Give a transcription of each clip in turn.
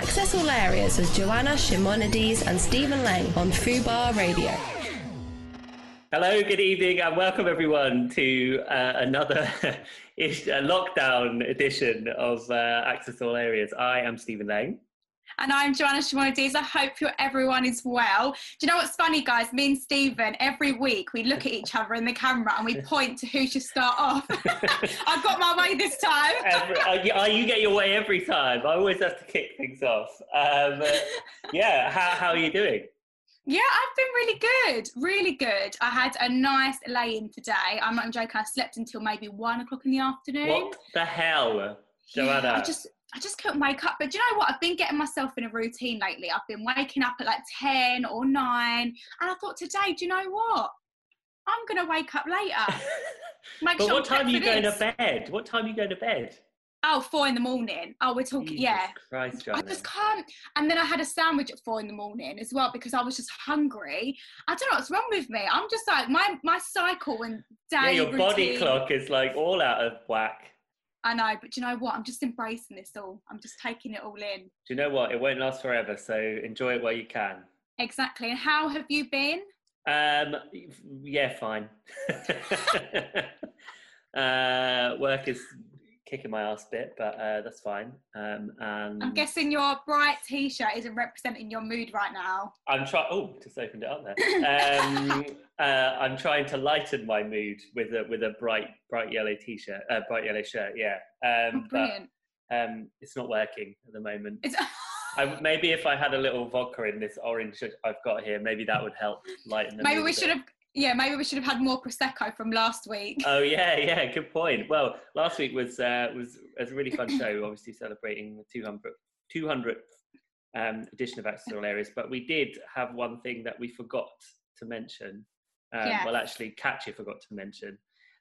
Access all areas with Joanna Shimonides and Stephen Lang on Fubar Radio. Hello, good evening, and welcome everyone to another lockdown edition of Access All Areas. I am Stephen Lang. And I'm Joanna Shimonides. I hope everyone is well. Do you know what's funny, guys? Me and Stephen, every week we look at each other in the camera and we point to who should start off. I've got my way this time. You get your way every time. I always have to kick things off. How are you doing? Yeah, I've been really good. I had a nice lay-in today. I'm not joking, I slept until maybe 1 o'clock in the afternoon. What the hell, Joanna? Yeah, I just couldn't wake up. But do you know what? I've been getting myself in a routine lately. I've been waking up at like 10 or 9. And I thought today, do you know what? I'm going to wake up later. What time are you going to bed? What time are you going to bed? Oh, 4 in the morning. Oh, we're talking, Jesus yeah. Christ, Joanna. I just can't. And then I had a sandwich at 4 in the morning as well because I was just hungry. I don't know what's wrong with me. I'm just like, my cycle and day Yeah, your routine, body clock is like all out of whack. I know, but do you know what? I'm just embracing this all. I'm just taking it all in. Do you know what? It won't last forever, so enjoy it while you can. Exactly. And how have you been? Yeah, fine. Work is kicking my ass a bit, but that's fine. And I'm guessing your bright t-shirt isn't representing your mood right now. I'm trying. Oh, just opened it up there. I'm trying to lighten my mood with a bright yellow t-shirt, bright yellow shirt. Yeah. Brilliant. But, it's not working at the moment. Maybe if I had a little vodka in this orange I've got here, maybe that would help lighten the mood. Maybe we should have had more Prosecco from last week. Oh yeah, good point. Well, last week was a really fun show, obviously celebrating the 200th edition of Access All Areas, but we did have one thing that we forgot to mention. Well, actually, Katya forgot to mention.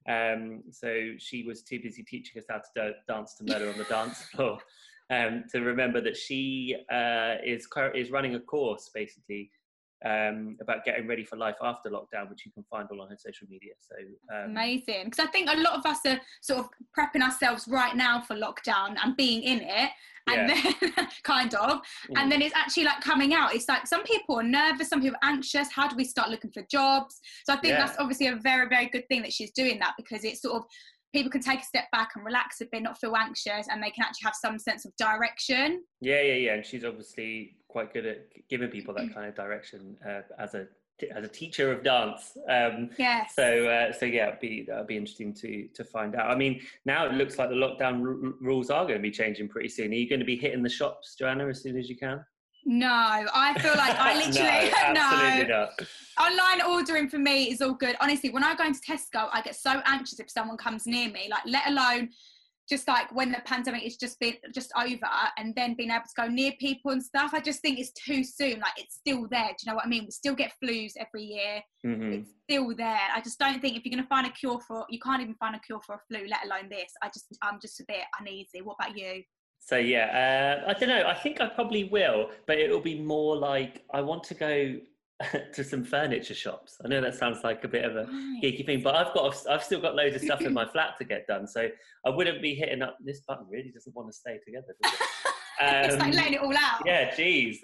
So she was too busy teaching us how to dance to Murder on the Dance Floor to remember that she is running a course, basically, about getting ready for life after lockdown, which you can find all on her social media. So amazing, because I think a lot of us are sort of prepping ourselves right now for lockdown and being in it, and then kind of, and then it's actually like coming out. It's like some people are nervous, some people are anxious. How do we start looking for jobs? So I think that's obviously a very, very good thing that she's doing that, because it's sort of people can take a step back and relax a bit, not feel anxious, and they can actually have some sense of direction. Yeah. And she's obviously quite good at giving people that kind of direction as a teacher of dance. Yes. So that'd be interesting to find out. I mean, now it looks like the lockdown rules are going to be changing pretty soon. Are you going to be hitting the shops, Joanna, as soon as you can? No, I feel like I literally absolutely not. Online ordering for me is all good. Honestly, when I go into Tesco, I get so anxious if someone comes near me, like let alone just like when the pandemic is just over and then being able to go near people and stuff. I just think it's too soon. Like it's still there. Do you know what I mean? We still get flus every year. Mm-hmm. It's still there. I just don't think if you're going to find a cure you can't even find a cure for a flu, let alone this. I'm just a bit uneasy. What about you? So I don't know. I think I probably will, but it will be more like I want to go to some furniture shops. I know that sounds like a bit of a geeky thing, but I've still got loads of stuff in my flat to get ddone. So I wouldn't be hitting up. This button really doesn't want to stay together, does it? It's like letting it all out. Yeah, geez.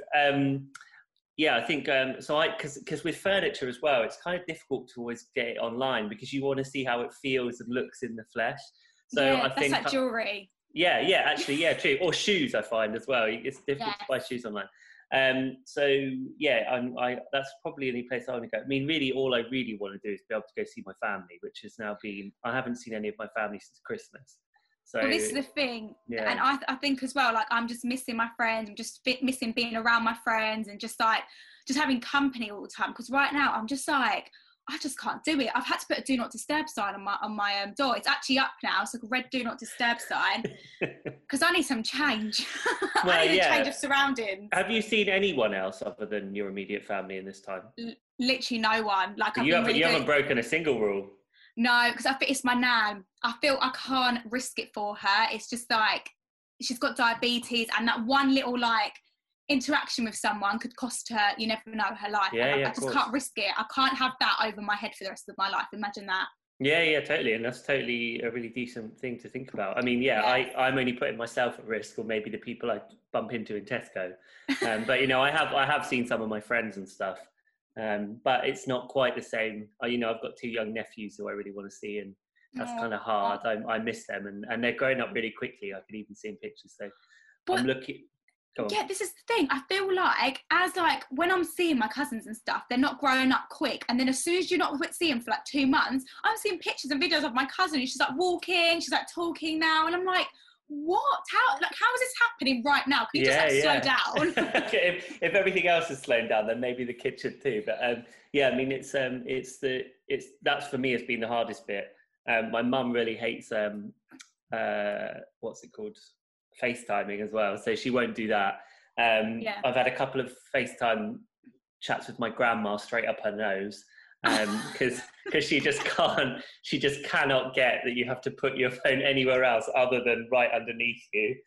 I think because with furniture as well, it's kind of difficult to always get it online because you want to see how it feels and looks in the flesh. So I think that's like jewellery. Actually, true. Or shoes, I find as well. It's difficult to buy shoes online. That's probably the only place I want to go. I mean, really, all I really want to do is be able to go see my family, which has now been, I haven't seen any of my family since Christmas. So well, this is the thing. Yeah. And I think as well, like, I'm just missing my friends. I'm just missing being around my friends and just having company all the time. Because right now, I'm just like, I just can't do it. I've had to put a do not disturb sign on my door. It's actually up now. It's like a red do not disturb sign because I need some change. I need a change of surroundings. Have you seen anyone else other than your immediate family in this time? Literally no one. Like you haven't broken a single rule. No, because I think it's my nan. I feel I can't risk it for her. It's just like she's got diabetes, and that one little interaction with someone could cost her, you never know, her life. I just can't risk it. I can't have that over my head for the rest of my life. Imagine that. Yeah, totally, and that's totally a really decent thing to think about. I mean, yeah, I'm only putting myself at risk, or maybe the people I bump into in Tesco. But you know, I have seen some of my friends and stuff, but it's not quite the same. You know, I've got 2 young nephews who I really want to see, and that's kind of hard. I miss them, and they're growing up really quickly. I could even see in pictures. So I'm looking. Yeah, this is the thing. I feel like when I'm seeing my cousins and stuff, they're not growing up quick. And then as soon as you're not seeing them for like 2 months, I'm seeing pictures and videos of my cousin and she's like walking, she's like talking now. And I'm like, what? How is this happening right now? Can you just slow down? if everything else is slowing down, then maybe the kid should too. But yeah, I mean, that's for me has been the hardest bit. My mum really hates what's it called? FaceTiming as well, so she won't do that. I've had a couple of FaceTime chats with my grandma straight up her nose, because she just cannot get that you have to put your phone anywhere else other than right underneath you.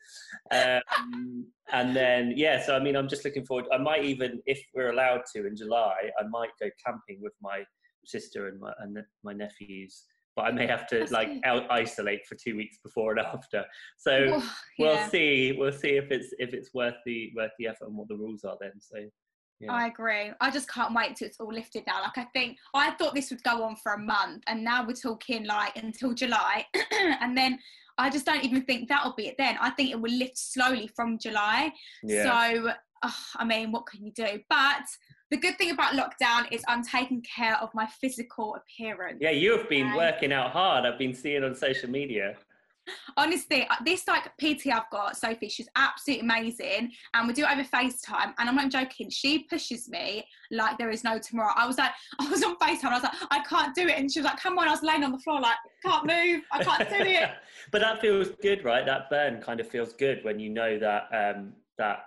And then so I mean, I'm just looking forward. I might even, if we're allowed to in July, I might go camping with my sister and my nephews. But I may have to isolate for 2 weeks before and after. So we'll see. We'll see if it's worth the effort and what the rules are then. So yeah. I agree. I just can't wait till it's all lifted now. Like I thought this would go on for a month, and now we're talking like until July, and then I just don't even think that'll be it then. I think it will lift slowly from July. Yeah. So I mean, what can you do? But the good thing about lockdown is I'm taking care of my physical appearance. Yeah, you have been working out hard. I've been seeing on social media. Honestly, this PT I've got, Sophie, she's absolutely amazing, and we do it over FaceTime, and I'm not joking, she pushes me like there is no tomorrow. I was on FaceTime, and I was like, I can't do it, and she was like, come on. I was laying on the floor like, can't move, I can't do it. But that feels good, right? That burn kind of feels good when you know that that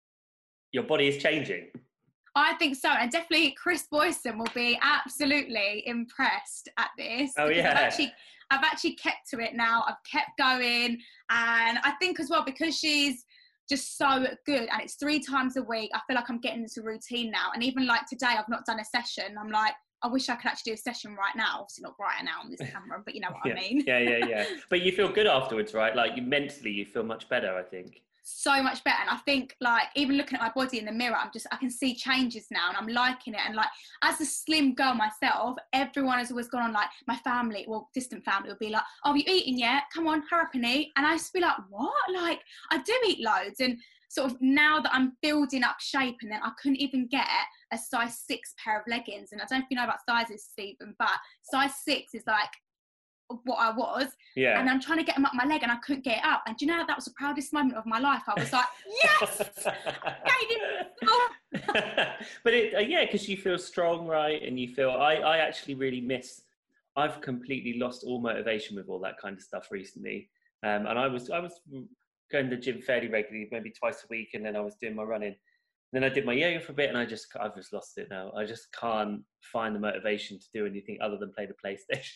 your body is changing. I think so, and definitely Chris Boyson will be absolutely impressed at this. Oh yeah. I've actually kept to it now. I've kept going, and I think as well, because she's just so good, and it's 3 times a week, I feel like I'm getting into a routine now. And even like today, I've not done a session. I'm like, I wish I could actually do a session right now. Obviously not right now on this camera, but you know what I mean. Yeah. But you feel good afterwards, right? Like mentally, you feel much better, I think. So much better. And I think like even looking at my body in the mirror, I can see changes now, and I'm liking it. And like as a slim girl myself, everyone has always gone on, like my family, well, distant family would be like, oh, have you eaten yet? Come on, hurry up and eat. And I used to be like, what? Like I do eat loads. And sort of now that I'm building up shape, and then I couldn't even get a size 6 pair of leggings. And I don't know if you know about sizes, Stephen, but size 6 is like what I was, and I'm trying to get them up my leg, and I couldn't get it up. And do you know, that was the proudest moment of my life. I was like, yes. But because you feel strong, right? And you feel I actually really miss, I've completely lost all motivation with all that kind of stuff recently, and I was going to the gym fairly regularly, maybe twice a week, and then I was doing my running. Then I did my yoga for a bit, and I've just lost it now. I just can't find the motivation to do anything other than play the PlayStation.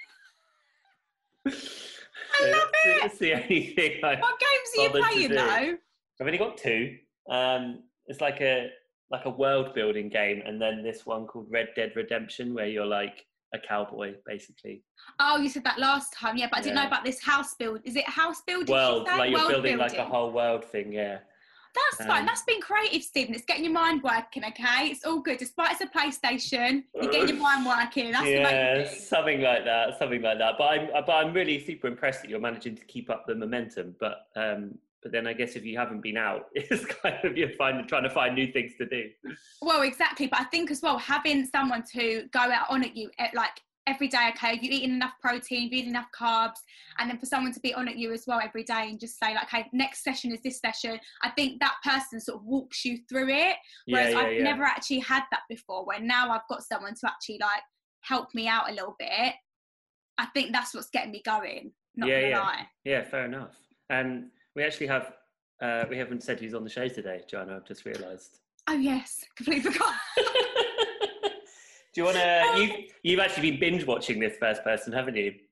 I love it. It's the only thing. What games are you playing though? I've only got 2. It's like a world building game, and then this one called Red Dead Redemption, where you're like a cowboy basically. Oh, you said that last time, but I didn't know about this house build. Is it house building? World, like you're building like a whole world thing, yeah. That's fine. That's been creative, Stephen. It's getting your mind working, okay? It's all good. Despite it's a PlayStation, you're getting your mind working. That's the main thing. Something like that. But I'm really super impressed that you're managing to keep up the momentum. But then I guess if you haven't been out, it's kind of trying to find new things to do. Well, exactly. But I think as well, having someone to go out on at you, like every day, okay, have you eaten enough protein, have you eaten enough carbs, and then for someone to be on at you as well every day and just say like, okay, next session is this session. I think that person sort of walks you through it, whereas I've never actually had that before, where now I've got someone to actually like help me out a little bit. I think that's what's getting me going, not gonna lie. Yeah, fair enough. And we actually have we haven't said who's on the show today, Joanna, I've just realised. Oh yes, completely forgot. Do you want to? You've actually been binge watching this first person, haven't you?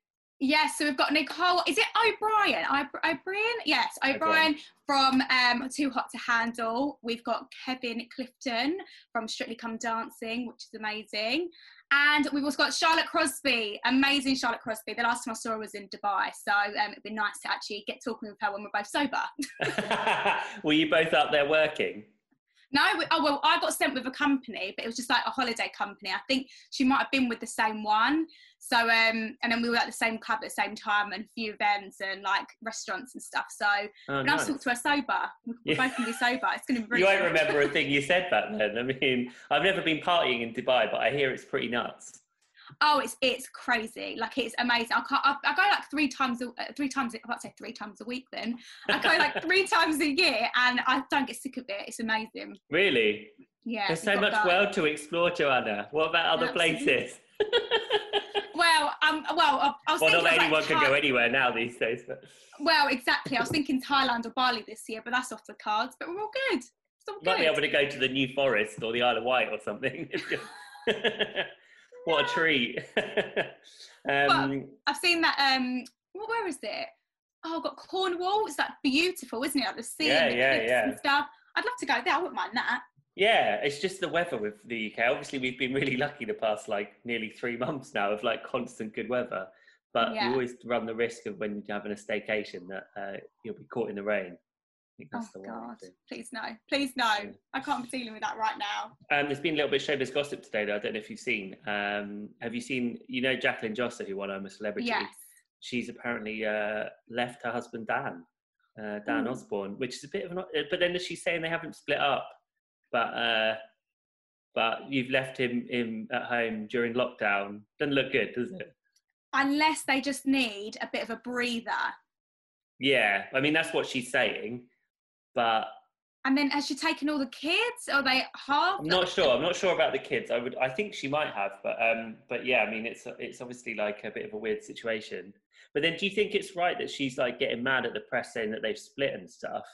Yes, so we've got Nicole. Is it O'Brien? O'Brien? Yes, O'Brien from Too Hot to Handle. We've got Kevin Clifton from Strictly Come Dancing, which is amazing. And we've also got Charlotte Crosby, amazing Charlotte Crosby. The last time I saw her was in Dubai, so it'd be nice to actually get talking with her when we're both sober. Were you both up there working? No, well, I got sent with a company, but it was just like a holiday company. I think she might have been with the same one. So, and then we were at the same club at the same time and a few events and like restaurants and stuff. So, when I talk to her sober, we're both going to be sober. It's going to be brilliant. You won't remember a thing you said back then. I mean, I've never been partying in Dubai, but I hear it's pretty nuts. Oh, it's crazy. Like, it's amazing. I go like three times a week then. I go like 3 times a year and I don't get sick of it. It's amazing. Really? Yeah. There's so much world to explore, Joanna. What about other places? Well, I was thinking not anyone can go anywhere now these days. But... Well, exactly. I was thinking Thailand or Bali this year, but that's off the cards. But we're all good. It's all good. Might be able to go to the New Forest or the Isle of Wight or something. What a treat. Well, I've seen that, where is it? Oh, I've got Cornwall. It's like beautiful, isn't it? Like the sea and stuff. I'd love to go there. I wouldn't mind that. Yeah, it's just the weather with the UK. Obviously, we've been really lucky the past like nearly 3 months now of like constant good weather. But you always run the risk of when you're having a staycation that you'll be caught in the rain. I think that's God, please no. Yeah. I can't be dealing with that right now. There's been a little bit of showbiz gossip today though. I don't know if you've seen. Have you seen, Jacqueline Josser, who won I'm a Celebrity? Yes. She's apparently left her husband Dan Osborne, which is a bit of an... But then she's saying they haven't split up. But you've left him at home during lockdown. Doesn't look good, does it? Unless they just need a bit of a breather. Yeah, I mean, that's what she's saying. But... And then has she taken all the kids? Are they half? I'm not sure. I'm not sure about the kids. I think she might have, but yeah, I mean, it's obviously like a bit of a weird situation. But then, do you think it's right that she's like getting mad at the press saying that they've split and stuff?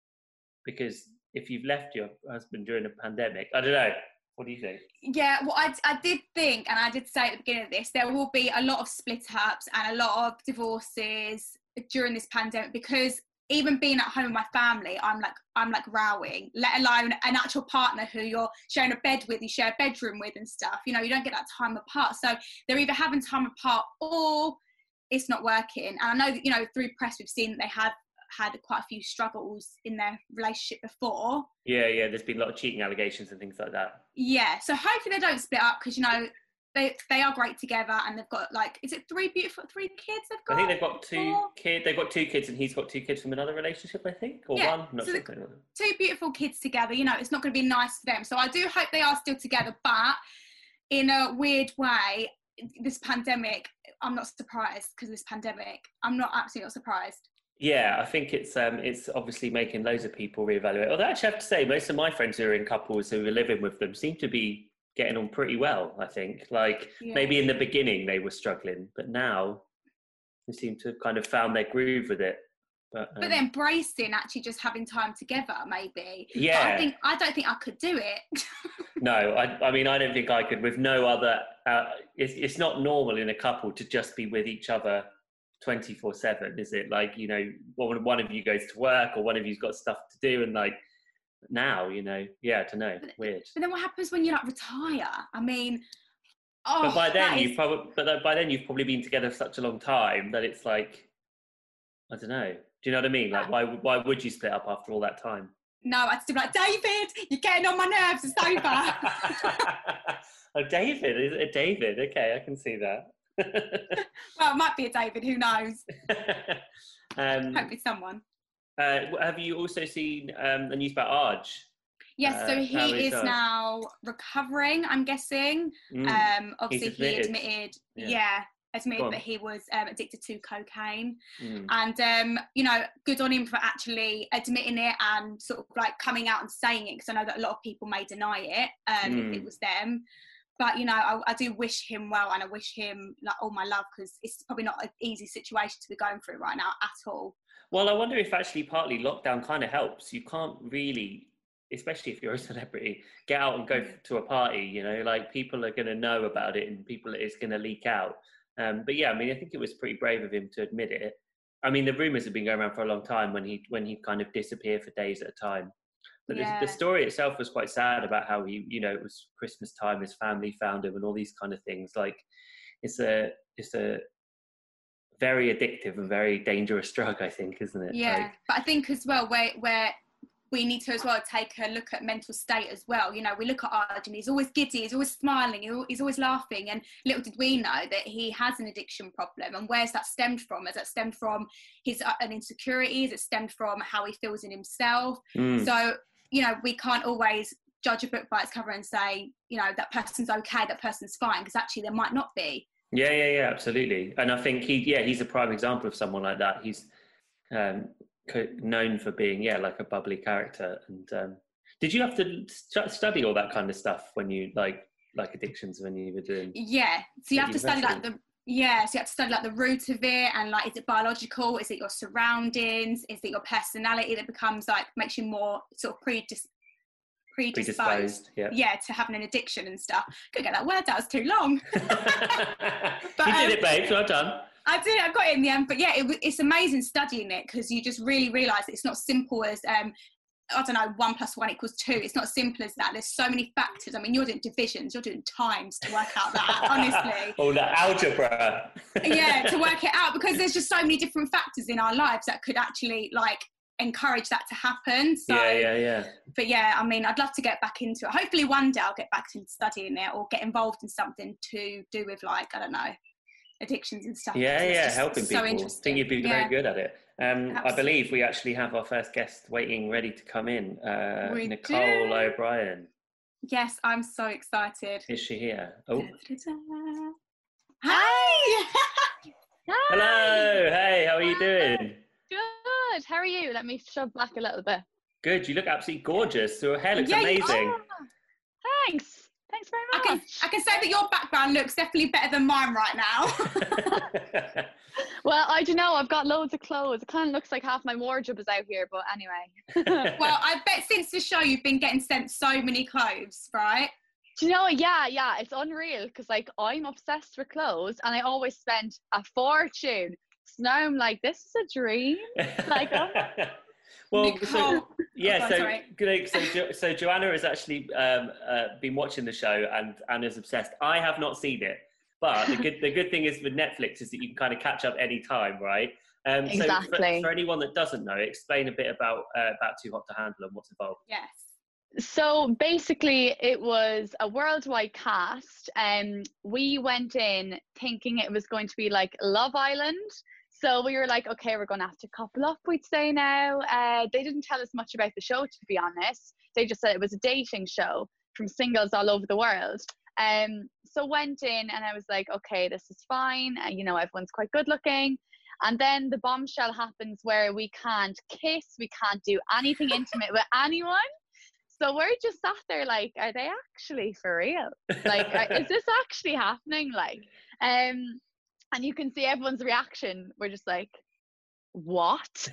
Because if you've left your husband during a pandemic, I don't know. What do you think? Yeah, well, I did think, and I did say at the beginning of this, there will be a lot of split-ups and a lot of divorces during this pandemic, because even being at home with my family, I'm like rowing, let alone an actual partner who you're sharing a bed with, you share a bedroom with and stuff. You don't get that time apart. So they're either having time apart or it's not working. And I know that, through press, we've seen that they have had quite a few struggles in their relationship before. Yeah, there's been a lot of cheating allegations and things like that. Yeah, so hopefully they don't split up, because they are great together, and they've got is it 3 kids they've got? I think they've got 2 kids. They've got 2 kids, and he's got 2 kids from another relationship, I think, or one. I'm not sure. 2 beautiful kids together. It's not going to be nice for them. So I do hope they are still together, but in a weird way, this pandemic, I'm not surprised because of this pandemic. I'm absolutely not surprised. Yeah, I think it's obviously making loads of people reevaluate. Although I actually have to say, most of my friends who are in couples who are living with them seem to be getting on pretty well, I think. Maybe in the beginning they were struggling, but now they seem to have kind of found their groove with it. But they're embracing actually just having time together, maybe. Yeah. But I don't think I could do it. No, I mean, I don't think I could with no other... it's not normal in a couple to just be with each other 24/7, is it? One of you goes to work or one of you's got stuff to do, and now, I don't know, weird. But then what happens when you retire? I mean, but by then you've probably been together for such a long time that it's I don't know. Do you know what I mean? Why would you split up after all that time? No, I'd still be like, David, you're getting on my nerves. It's over. Oh, David, is it a David? Okay, I can see that. Well, it might be a David, who knows? Hopefully someone. Have you also seen the news about Arj? Yes, so he is now recovering, I'm guessing. Obviously he admitted that he was addicted to cocaine. And good on him for actually admitting it and sort of coming out and saying it, because I know that a lot of people may deny it if it was them. But, I do wish him well, and I wish him all my love, because it's probably not an easy situation to be going through right now at all. Well, I wonder if actually partly lockdown kind of helps. You can't really, especially if you're a celebrity, get out and go to a party, people are going to know about it, and it's going to leak out. But yeah, I mean, I think it was pretty brave of him to admit it. I mean, the rumours have been going around for a long time when he kind of disappeared for days at a time. But the story itself was quite sad about how he, you know, it was Christmas time, his family found him, and all these kind of things. Like, it's a very addictive and very dangerous drug, I think, isn't it? Yeah, like, but I think as well where we need to as well take a look at mental state as well. You know, we look at Arjun, he's always giddy, he's always smiling, he's always laughing, and little did we know that he has an addiction problem. And where's that stemmed from? Has that stemmed from his an insecurity? Has it stemmed from how he feels in himself? So, you know, we can't always judge a book by its cover and say, you know, that person's okay, that person's fine, because actually there might not be. Yeah, absolutely. And I think he's a prime example of someone like that. He's known for being like a bubbly character. And did you have to study all that kind of stuff when you like addictions when you were doing? Yeah, so you have to study like the root of it, and like, is it biological? Is it your surroundings? Is it your personality that becomes like makes you more sort of predisposed to having an addiction and stuff. Couldn't get that word out, it's too long. But, you did it, babe, well done. I did, I got it in the end. But yeah, it's amazing studying it, because you just really realise it's not simple as I don't know, 1 + 1 = 2. It's not as simple as that. There's so many factors. I mean, you're doing divisions, you're doing times to work out that, honestly. Oh, the algebra. Yeah, to work it out, because there's just so many different factors in our lives that could actually like encourage that to happen. So yeah. But yeah, I mean, I'd love to get back into it. Hopefully one day I'll get back to studying it, or get involved in something to do with, like, I don't know, addictions and stuff. Yeah, helping so people. I think you'd be very good at it. I believe we actually have our first guest waiting, ready to come in. Nicole O'Brien. Yes, I'm so excited. Is she here? Oh. Hi! Hello, hey, how are you doing? Good, how are you? Let me shove back a little bit. Good, you look absolutely gorgeous. Your hair looks amazing. Thanks very much. I can say that your background looks definitely better than mine right now. Well, I don't know, I've got loads of clothes. It kind of looks like half my wardrobe is out here, but anyway. Well, I bet since the show you've been getting sent so many clothes, right? Do you know, yeah, it's unreal, because like I'm obsessed with clothes and I always spend a fortune. So now I'm like, this is a dream. Like, well, Nicole. So Joanna has actually been watching the show and is obsessed. I have not seen it, but the good thing is with Netflix is that you can kind of catch up any time, right? Exactly. So for anyone that doesn't know, explain a bit about Too Hot to Handle and what's involved. Yes. So basically it was a worldwide cast, and we went in thinking it was going to be like Love Island. So we were like, okay, we're going to have to couple up, we'd say now. They didn't tell us much about the show, to be honest. They just said it was a dating show from singles all over the world. So went in and I was like, okay, this is fine. You know, everyone's quite good looking. And then the bombshell happens where we can't kiss, we can't do anything intimate with anyone. So we're just sat there like, are they actually for real? Like, is this actually happening? Like, and you can see everyone's reaction. We're just like, what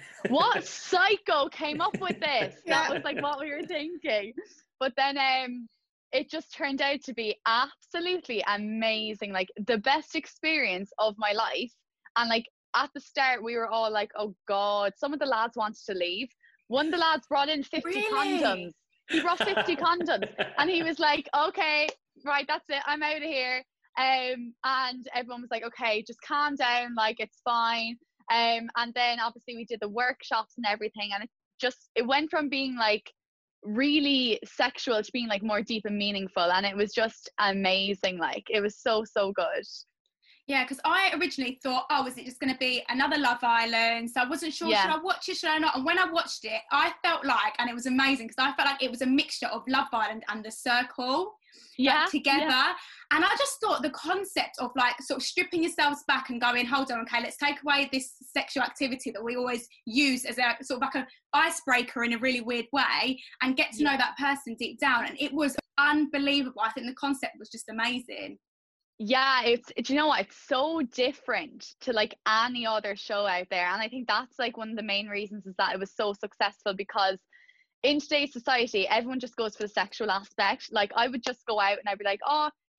psycho came up with this? That was like what we were thinking. But then it just turned out to be absolutely amazing, like the best experience of my life. And like at the start we were all like, oh god, some of the lads wanted to leave. One of the lads brought in 50 condoms. He brought 50 condoms and he was like, okay, right, that's it, I'm out of here. And everyone was like, okay, just calm down, like it's fine. And then obviously we did the workshops and everything, and it went from being like really sexual to being like more deep and meaningful, and it was just amazing. Like it was so good. Yeah, because I originally thought, oh, is it just going to be another Love Island? So I wasn't sure, should I watch it, should I not? And when I watched it, I felt like, and it was amazing, because I felt like it was a mixture of Love Island and The Circle together. Yeah. And I just thought the concept of like sort of stripping yourselves back and going, hold on, okay, let's take away this sexual activity that we always use as a sort of like an icebreaker in a really weird way, and get to know that person deep down. And it was unbelievable. I think the concept was just amazing. Yeah, do you know what? It's so different to like any other show out there. And I think that's like one of the main reasons is that it was so successful, because in today's society, everyone just goes for the sexual aspect. Like I would just go out and I'd be like, oh,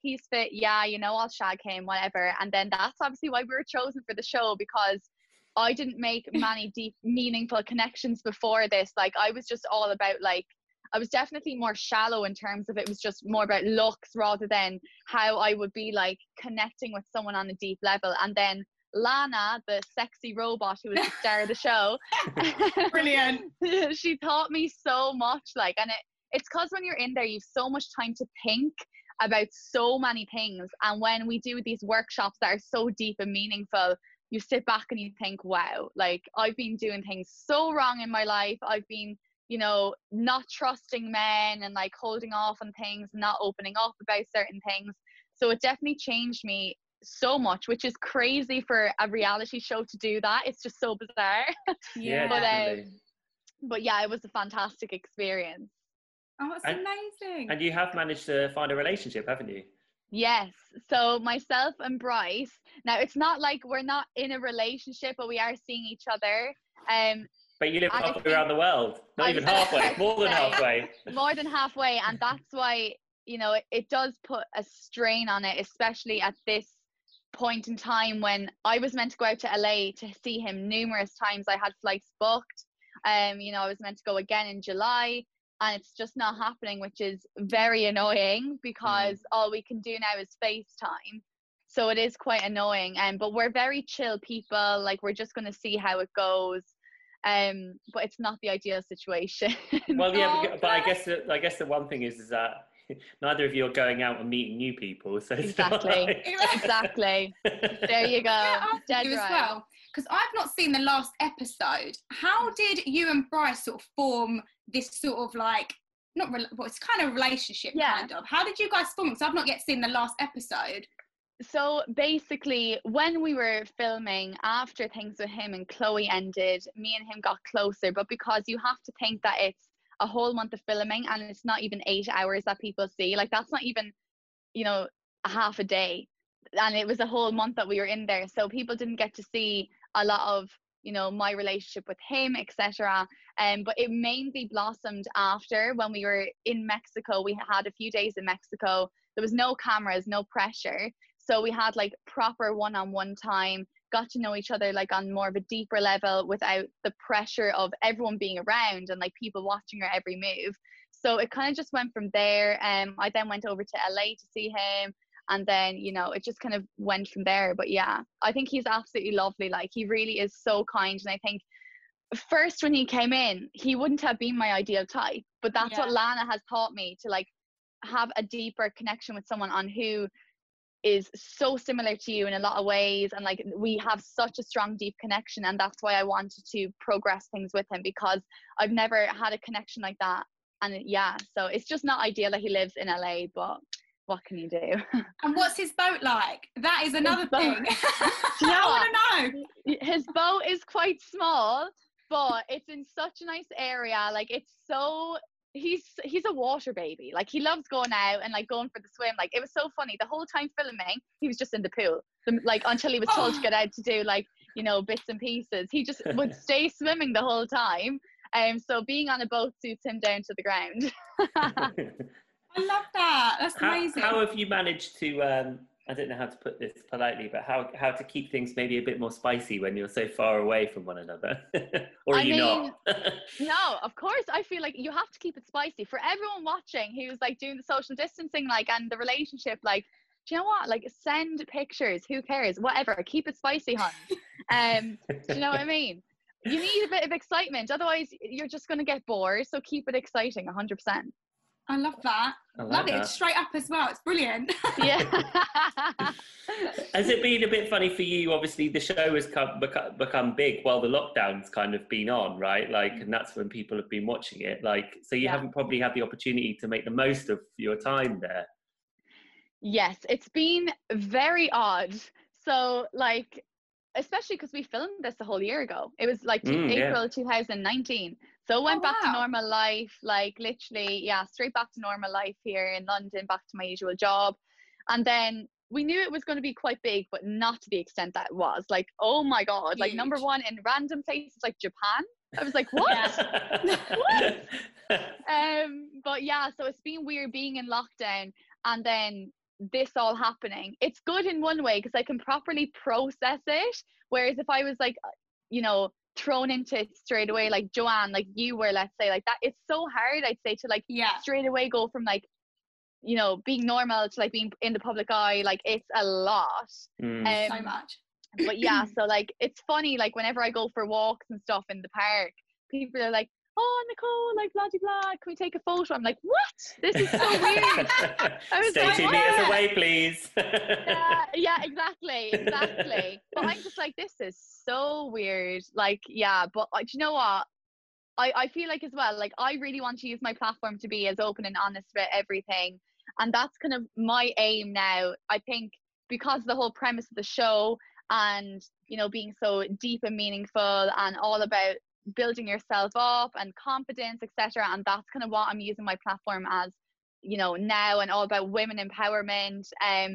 he's fit, yeah, you know, I'll shag him, whatever. And then that's obviously why we were chosen for the show, because I didn't make many deep, meaningful connections before this. Like, I was just all about, like, I was definitely more shallow in terms of, it was just more about looks rather than how I would be like connecting with someone on a deep level. And then Lana, the sexy robot who was the star of the show, Brilliant. she taught me so much. Like, and it's because when you're in there, you have so much time to think about so many things. And when we do these workshops that are so deep and meaningful, you sit back and you think, wow, like, I've been doing things so wrong in my life. I've been, you know, not trusting men and like holding off on things, not opening up about certain things. So it definitely changed me so much, which is crazy for a reality show to do that. It's just so bizarre. Yeah, but yeah, it was a fantastic experience. Oh, it's amazing. And you have managed to find a relationship, haven't you? Yes. So myself and Bryce, now it's not like we're not in a relationship, but we are seeing each other. But you live halfway around the world. Not even halfway, more than halfway. More than halfway. And that's why, you know, it does put a strain on it, especially at this point in time when I was meant to go out to LA to see him numerous times. I had flights booked. You know, I was meant to go again in July, and it's just not happening, which is very annoying because all we can do now is FaceTime. So it is quite annoying. But we're very chill people. Like, we're just going to see how it goes. But it's not the ideal situation. Well, yeah, but I guess the one thing is that neither of you are going out and meeting new people. So exactly. There you go. Yeah, Dead you right. as well. Because I've not seen the last episode. How did you and Bryce sort of form this sort of like, it's kind of relationship, kind of. How did you guys form? Because I've not yet seen the last episode. So basically, when we were filming, after things with him and Chloe ended, me and him got closer. But because you have to think that it's a whole month of filming and it's not even 8 hours that people see, like, that's not even, you know, a half a day. And it was a whole month that we were in there. So people didn't get to see a lot of, you know, my relationship with him, etc. But it mainly blossomed after, when we were in Mexico. We had a few days in Mexico. There was no cameras, no pressure. So we had like proper one-on-one time, got to know each other like on more of a deeper level without the pressure of everyone being around and like people watching our every move. So it kind of just went from there. I then went over to LA to see him. And then, you know, it just kind of went from there. But yeah, I think he's absolutely lovely. Like, he really is so kind. And I think first when he came in, he wouldn't have been my ideal type. But that's what Lana has taught me, to like have a deeper connection with someone on who is so similar to you in a lot of ways. And like, we have such a strong, deep connection. And that's why I wanted to progress things with him, because I've never had a connection like that. And yeah, so it's just not ideal that he lives in LA, but what can you do? And what's his boat like? That is another thing. Yeah. I want to know. His boat is quite small, but it's in such a nice area. Like, it's so, he's a water baby. Like, he loves going out and like going for the swim. Like, it was so funny. The whole time filming, he was just in the pool. Like, until he was told to get out to do like, you know, bits and pieces. He just would stay swimming the whole time. So being on a boat suits him down to the ground. I love that. That's amazing. How have you managed to, I don't know how to put this politely, but how to keep things maybe a bit more spicy when you're so far away from one another? Or are you not? No, of course. I feel like you have to keep it spicy. For everyone watching who's like doing the social distancing, like, and the relationship, like, do you know what? Like, send pictures. Who cares? Whatever. Keep it spicy, hon. Do you know what I mean? You need a bit of excitement. Otherwise, you're just going to get bored. So keep it exciting, 100%. I love that. Love it. It's straight up as well. It's brilliant. Yeah. Has it been a bit funny for you? Obviously, the show has become big while the lockdown's kind of been on, right? Like, and that's when people have been watching it. Like, so you haven't probably had the opportunity to make the most of your time there. Yes, it's been very odd. So, like, especially because we filmed this a whole year ago. It was like April 2019. So it went back to normal life, like literally, straight back to normal life here in London, back to my usual job. And then we knew it was going to be quite big, but not to the extent that it was. Like, oh my God, like number one in random places like Japan. I was like, what? What? But yeah, so it's been weird being in lockdown. And then this all happening. It's good in one way because I can properly process it. Whereas if I was like, you know, thrown into it straight away, like Joanne, like you were, let's say, like that, it's so hard, I'd say, to like straight away go from like, you know, being normal to like being in the public eye. Like it's a lot. So much. But yeah, so like it's funny, like whenever I go for walks and stuff in the park, people are like, oh, Nicole, like blah blah blah, can we take a photo? I'm like, what? This is so weird. I was Stay like, 2 meters away, please. yeah, exactly. But I'm just like, this is so weird. Like, yeah, but do you know what? I feel like as well, like I really want to use my platform to be as open and honest about everything. And that's kind of my aim now. I think because of the whole premise of the show and, you know, being so deep and meaningful and all about building yourself up and confidence, etc. And that's kind of what I'm using my platform as, you know, now, and all about women empowerment.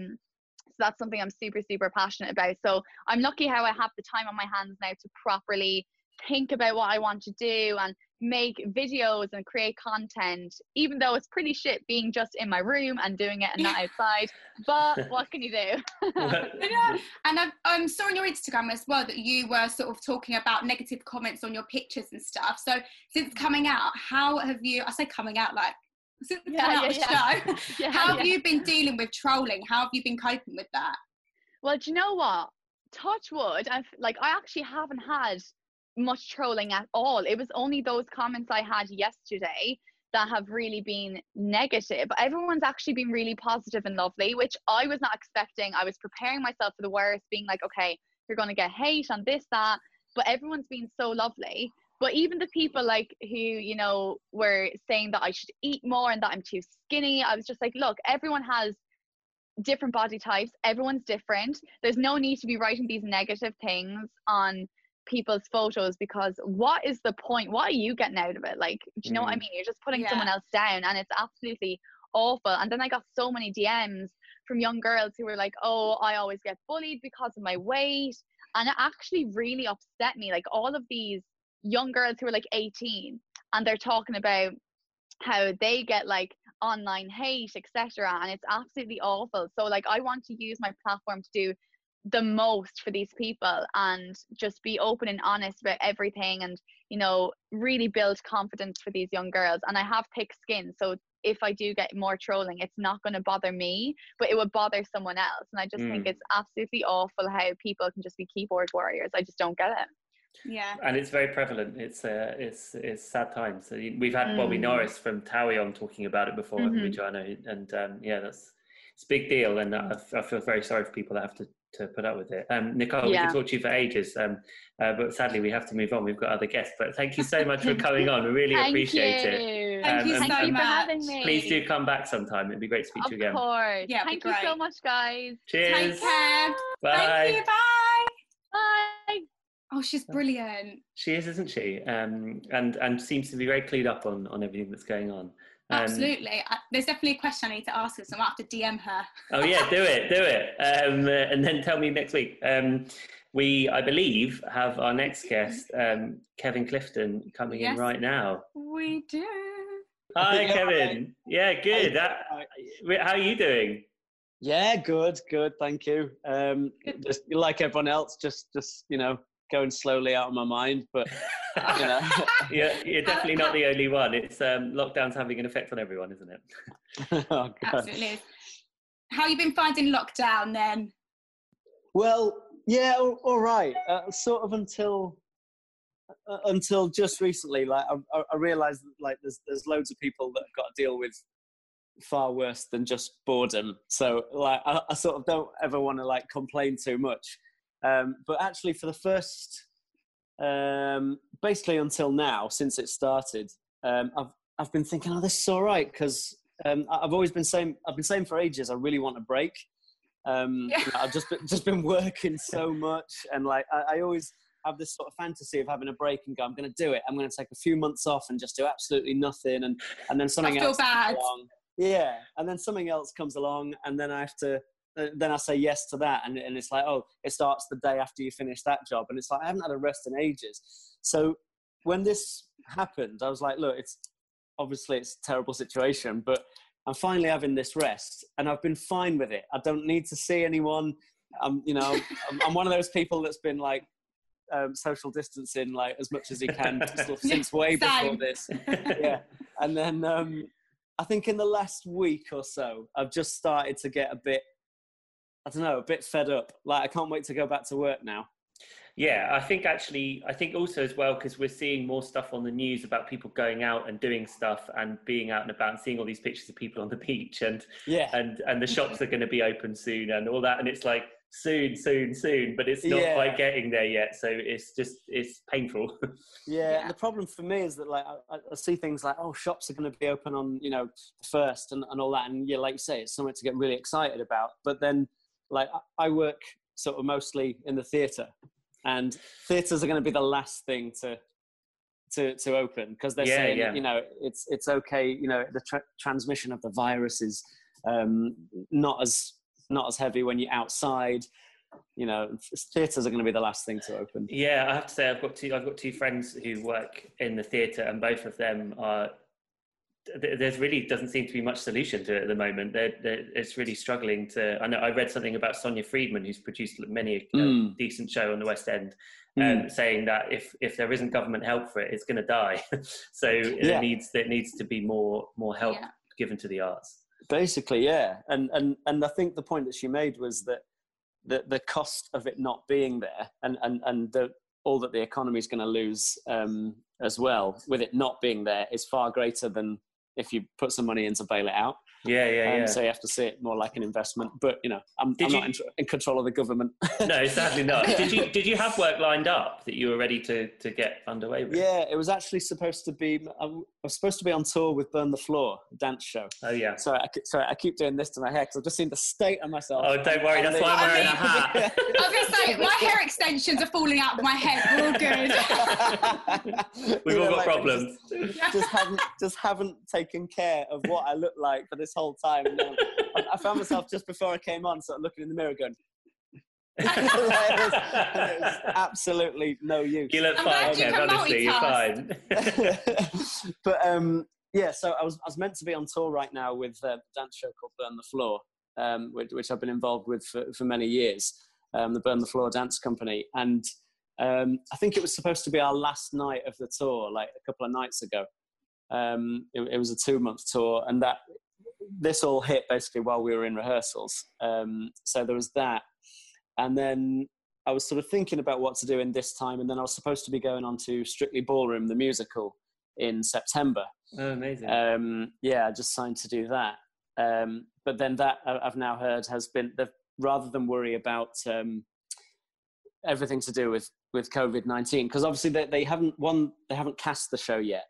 So that's something I'm super, super passionate about. So I'm lucky how I have the time on my hands now to properly think about what I want to do and make videos and create content, even though it's pretty shit being just in my room and doing it and not outside. But what can you do? Yeah. And I saw on your Instagram as well that you were sort of talking about negative comments on your pictures and stuff. So since coming out, how have you, I say coming out like, since coming out the show, how have you been dealing with trolling? How have you been coping with that? Well, do you know what? Touch wood, I actually haven't had much trolling at all. It was only those comments I had yesterday that have really been negative. Everyone's actually been really positive and lovely, which I was not expecting. I was preparing myself for the worst, being like, okay, you're going to get hate on this, that, but everyone's been so lovely. But even the people like who, you know, were saying that I should eat more and that I'm too skinny, I was just like, look, everyone has different body types, everyone's different. There's no need to be writing these negative things on people's photos, because what is the point? What are you getting out of it? Like, do you know what I mean? You're just putting someone else down, and it's absolutely awful. And then I got so many DMs from young girls who were like, oh, I always get bullied because of my weight. And it actually really upset me. Like, all of these young girls who are like 18 and they're talking about how they get like online hate, etc. And it's absolutely awful. So like, I want to use my platform to do the most for these people and just be open and honest about everything, and, you know, really build confidence for these young girls. And I have thick skin, so if I do get more trolling, it's not going to bother me, but it would bother someone else. And I just think it's absolutely awful how people can just be keyboard warriors. I just don't get it. Yeah, and it's very prevalent. It's sad times. So we've had Bobby Norris from Towie talking about it before, haven't we, Joanna? And it's a big deal, and I feel very sorry for people that have to put up with it. Nicole, we can talk to you for ages, but sadly we have to move on. We've got other guests, but thank you so much for coming on. We really appreciate it. Thank you so much for having me. Please do come back sometime. It'd be great to speak to you again. Of course. Yeah, thank you so much, guys. Cheers. Take care. Bye. Thank you. Bye. Bye. Oh, she's brilliant. She is, isn't she? And seems to be very clued up on everything that's going on. Absolutely. There's definitely a question I need to ask her, so I might have to DM her. Oh yeah, do it. And then tell me next week. We, I believe, have our next guest, Kevin Clifton, coming in right now. We do. Hi, Kevin. Yeah, good. How are you doing? Yeah, good. Thank you. Just like everyone else, just you know, going slowly out of my mind, but you know. You're definitely not the only one. It's lockdown's having an effect on everyone, isn't it? Oh, absolutely. How you been finding lockdown then? Well, yeah, all right. Sort of until just recently, like I realised that like there's loads of people that have got to deal with far worse than just boredom. So like I sort of don't ever want to like complain too much. But actually, for the first, basically until now, since it started, I've been thinking, oh, this is all right, because I've been saying for ages, I really want a break. You know, I've just been working so much, and like I always have this sort of fantasy of having a break and go, I'm going to do it. I'm going to take a few months off and just do absolutely nothing, and then something else comes along. Yeah, and then something else comes along, and then I have to. Then I say yes to that, and it's like, oh, it starts the day after you finish that job, and it's like I haven't had a rest in ages. So when this happened, I was like, look, it's a terrible situation, but I'm finally having this rest, and I've been fine with it. I don't need to see anyone. I'm one of those people that's been like social distancing like as much as he can since way before this. Yeah, and then I think in the last week or so, I've just started to get a bit fed up. Like I can't wait to go back to work now. Yeah, I think also as well, because we're seeing more stuff on the news about people going out and doing stuff and being out and about and seeing all these pictures of people on the beach and the shops are going to be open soon and all that. And it's like soon, but it's not quite getting there yet. So it's painful. Yeah. And the problem for me is that like I see things like, oh, shops are going to be open on, you know, first and all that. And yeah, like you say, it's something to get really excited about. But then like I work sort of mostly in the theatre. And theatres are going to be the last thing to open because they're saying, you know, it's okay. You know, the transmission of the virus is not as heavy when you're outside. You know, theatres are going to be the last thing to open. Yeah, I have to say I've got two friends who work in the theatre, and both of them are. There's really doesn't seem to be much solution to it at the moment. It's really struggling to. I know I read something about Sonia Friedman, who's produced many decent show on the West End, saying that if there isn't government help for it, it's going to die. So it needs to be more help given to the arts. Basically, yeah, and I think the point that she made was that the cost of it not being there, and all that the economy is going to lose as well with it not being there is far greater than if you put some money in to bail it out. So you have to see it more like an investment. But you know, I'm not in control of the government. No, sadly not. Did you have work lined up that you were ready to get underway with? Yeah, it was actually supposed to be. I was supposed to be on tour with Burn the Floor, a dance show. Oh yeah. So I keep doing this to my hair because I've just seen the state of myself. Oh, don't worry, that's why I'm wearing a hat. I was going to say, my hair extensions are falling out of my head. We're all good. We've all got problems. Just haven't taken care of what I look like for this whole time. I found myself just before I came on sort of looking in the mirror going it was absolutely no use. You look fine, Kev, honestly, you're fine. But so I was meant to be on tour right now with a dance show called Burn the Floor, which I've been involved with for many years, the Burn the Floor dance company, and I think it was supposed to be our last night of the tour like a couple of nights ago. It was a 2-month tour, and this all hit basically while we were in rehearsals. So there was that. And then I was sort of thinking about what to do in this time. And then I was supposed to be going on to Strictly Ballroom, the musical, in September. Oh, amazing. I just signed to do that. But then that I've now heard has been, rather than worry about everything to do with COVID-19, because obviously they haven't cast the show yet.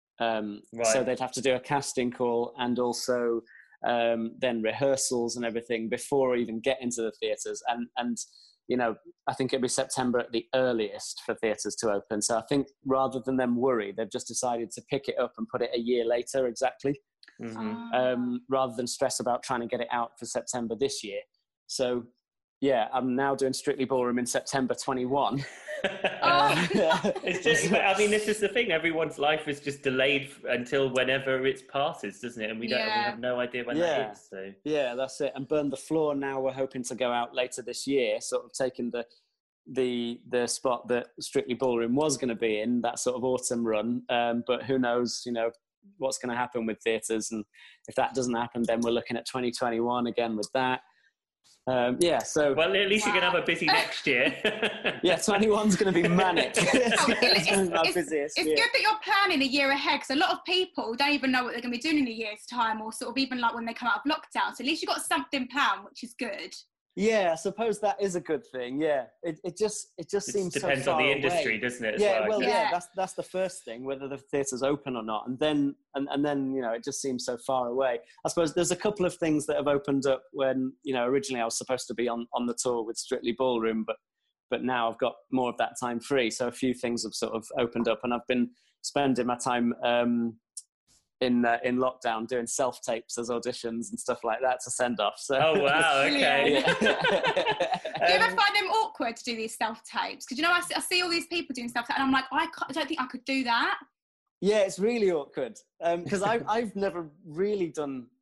So they'd have to do a casting call and also then rehearsals and everything before even get into the theatres, and you know, I think it'd be September at the earliest for theatres to open. So I think rather than them worry, they've just decided to pick it up and put it a year later exactly, rather than stress about trying to get it out for September this year. So yeah, I'm now doing Strictly Ballroom in September 21. It's just, I mean, this is the thing. Everyone's life is just delayed until whenever it passes, doesn't it? And we have no idea when that is. So yeah, that's it. And Burn the Floor now we're hoping to go out later this year, sort of taking the spot that Strictly Ballroom was going to be in, that sort of autumn run. But who knows, you know, what's going to happen with theatres, and if that doesn't happen, then we're looking at 2021 again with that. So well, at least you're gonna have a busy next year. 21's gonna be manic. It's good that you're planning a year ahead, because a lot of people don't even know what they're gonna be doing in a year's time, or sort of even like when they come out of lockdown. So at least you've got something planned, which is good. Yeah, I suppose that is a good thing. Yeah, it just seems depends so far on the away. industry, doesn't it? That's the first thing, whether the theatre's open or not, and then you know, it just seems so far away. I suppose there's a couple of things that have opened up when, you know, originally I was supposed to be on the tour with Strictly Ballroom, but now I've got more of that time free. So a few things have sort of opened up, and I've been spending my time in lockdown doing self-tapes as auditions and stuff like that to send off. So. Oh wow, okay. Do you ever find them awkward to do these self-tapes? Because, you know, I see all these people doing stuff and I'm like, I don't think I could do that. Yeah, it's really awkward because I've never really done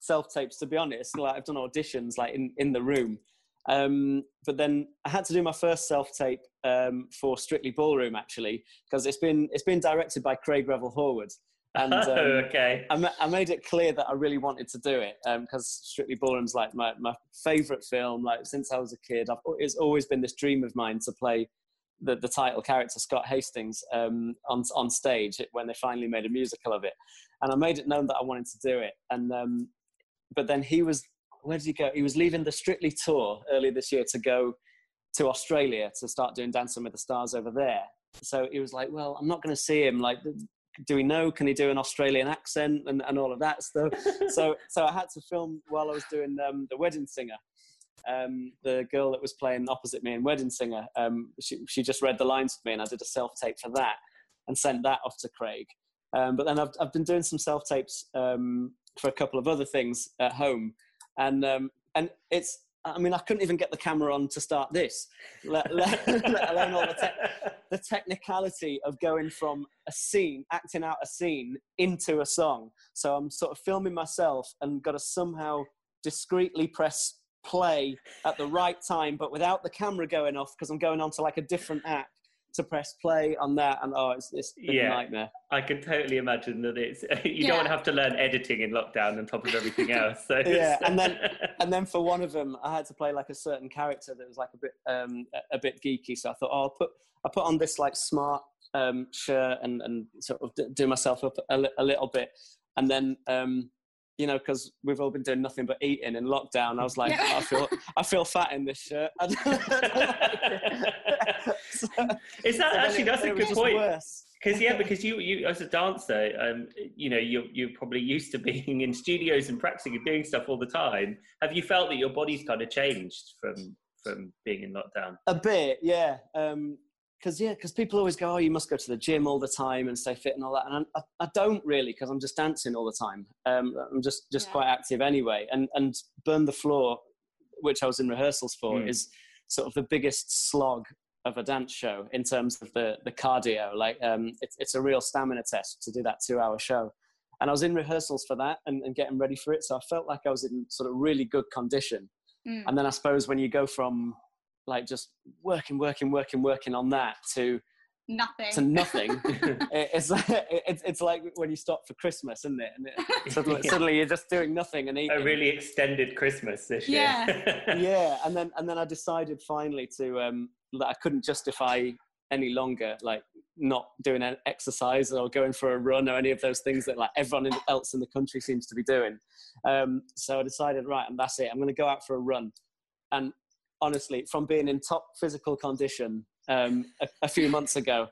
self-tapes, to be honest. Like, I've done auditions like in the room. But then I had to do my first self-tape for Strictly Ballroom, actually, because it's been directed by Craig Revel Horwood. And okay. I made it clear that I really wanted to do it, because Strictly Ballroom's like my favourite film. Like, since I was a kid, it's always been this dream of mine to play the title character, Scott Hastings, on stage when they finally made a musical of it. And I made it known that I wanted to do it. And but then where did he go? He was leaving the Strictly tour earlier this year to go to Australia to start doing Dancing with the Stars over there. So he was like, well, I'm not going to see him. Like, do we know? Can he do an Australian accent and all of that stuff? so I had to film while I was doing The Wedding Singer. The girl that was playing opposite me in Wedding Singer, she just read the lines for me, and I did a self-tape for that and sent that off to Craig. But then I've been doing some self-tapes for a couple of other things at home. And it's, I mean, I couldn't even get the camera on to start this, let alone all the technicality of going from a scene, acting out a scene, into a song. So I'm sort of filming myself and got to somehow discreetly press play at the right time, but without the camera going off, because I'm going on to like a different app to press play on that, and it's been a nightmare. I can totally imagine that it's you don't have to learn editing in lockdown on top of everything else. So and then for one of them, I had to play like a certain character that was like a bit geeky. So I thought, I put on this like smart shirt and sort of do myself up a little bit, and then you know, because we've all been doing nothing but eating in lockdown, I was like, I feel fat in this shirt. Is that actually, that's a good point. Because you as a dancer, you know, you're probably used to being in studios and practicing and doing stuff all the time. Have you felt that your body's kind of changed from being in lockdown? A bit, yeah. Because people always go, oh, you must go to the gym all the time and stay fit and all that. And I don't really, because I'm just dancing all the time. I'm just quite active anyway. And Burn the Floor, which I was in rehearsals for, is sort of the biggest slog of a dance show in terms of the cardio. Like, it's a real stamina test to do that 2-hour show. And I was in rehearsals for that and getting ready for it. So I felt like I was in sort of really good condition. And then I suppose when you go from like just working on that to nothing, it's like when you stop for Christmas, isn't it? And suddenly you're just doing nothing and eating. A really extended Christmas this year. Yeah. And then I decided finally to that I couldn't justify any longer like not doing an exercise or going for a run or any of those things that like everyone else in the country seems to be doing. So I decided, right, and that's it. I'm going to go out for a run. And honestly, from being in top physical condition a few months ago,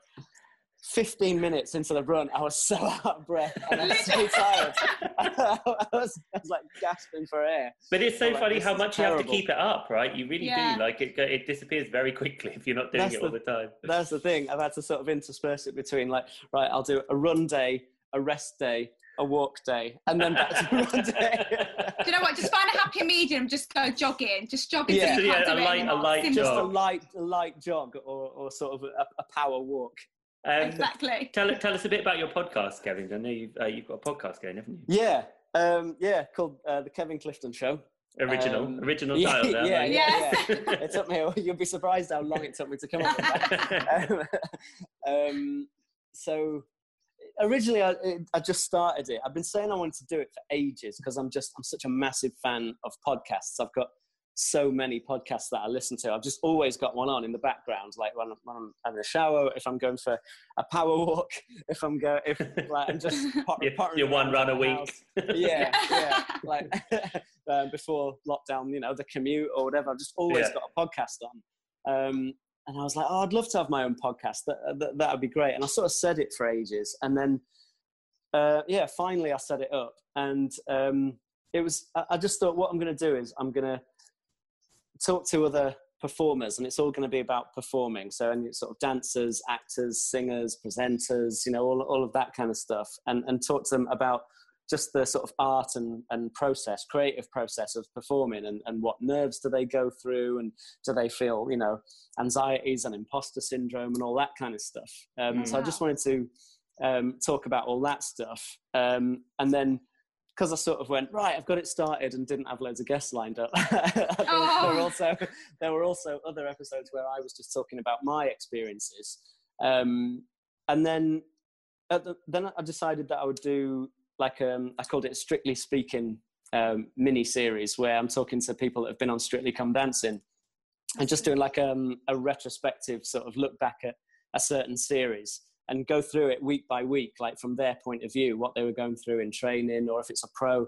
15 minutes into the run, I was so out of breath and I was so tired. I was like gasping for air. But it's so funny how much you have to keep it up, right? You really do. Like it disappears very quickly if you're not doing it all the time. That's the thing. I've had to sort of intersperse it between like, right, I'll do a run day, a rest day, a walk day, and then back to a run day. Do you know what? Just find a happy medium. Just go jogging. Just jogging. Yeah, so you can't do it a light jog. Just a light jog or sort of a power walk. Exactly. Tell us a bit about your podcast, Kevin. I know you've got a podcast going, haven't you? Yeah, called The Kevin Clifton Show. Original title there. Yeah. It took me. You'll be surprised how long it took me to come up with that. So originally, I just started it. I've been saying I wanted to do it for ages because I'm such a massive fan of podcasts. I've got so many podcasts that I listen to. I've just always got one on in the background, like when I'm having a shower, if I'm going for a power walk, I'm just you're one run a week. Yeah, like before lockdown, you know, the commute or whatever. I've just always got a podcast on. And I was like, oh, I'd love to have my own podcast. That would be great. And I sort of said it for ages. And then, finally I set it up. And I just thought what I'm going to do is I'm going to talk to other performers, and it's all going to be about performing. So, and sort of dancers, actors, singers, presenters, you know, all of that kind of stuff. And talk to them about just the sort of art and creative process of performing, and what nerves do they go through, and do they feel, you know, anxieties and imposter syndrome and all that kind of stuff. So I just wanted to talk about all that stuff. And then I sort of went, right, I've got it started and didn't have loads of guests lined up. There were also other episodes where I was just talking about my experiences. And then I decided that I would do like, I called it Strictly Speaking mini series, where I'm talking to people that have been on Strictly Come Dancing and just doing like a retrospective sort of look back at a certain series and go through it week by week, like from their point of view, what they were going through in training, or if it's a pro,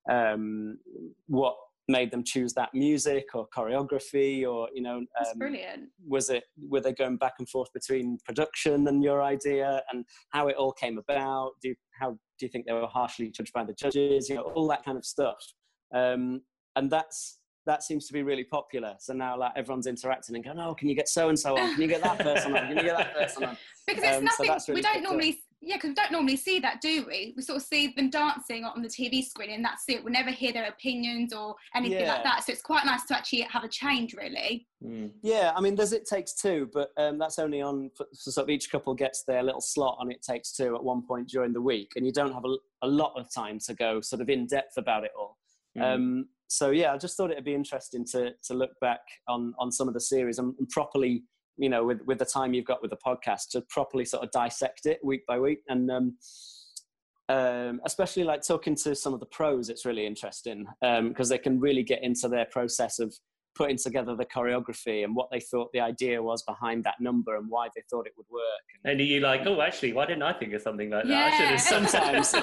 what made them choose that music or choreography, or, you know, That's brilliant. Were they going back and forth between production and your idea, and how it all came about? How do you think they were harshly judged by the judges? You know, all that kind of stuff. And that seems to be really popular. So now, like, everyone's interacting and going, "Oh, can you get so and so on? Can you get that person on? Can you get that person on?" Because it's nothing. So really because we don't normally see that, do we? We sort of see them dancing on the TV screen, and that's it. We never hear their opinions or anything like that. So it's quite nice to actually have a change, really. Yeah, I mean, there's It Takes Two, but that's only on for sort of each couple gets their little slot on It Takes Two at one point during the week, and you don't have a lot of time to go sort of in depth about it all. So yeah, I just thought it'd be interesting to look back on some of the series and properly, you know, with the time you've got with the podcast, to properly sort of dissect it week by week. And especially like talking to some of the pros, it's really interesting because they can really get into their process of putting together the choreography and what they thought the idea was behind that number and why they thought it would work. And are you like, oh, actually, why didn't I think of something like that? Yeah. I should have. Sometimes,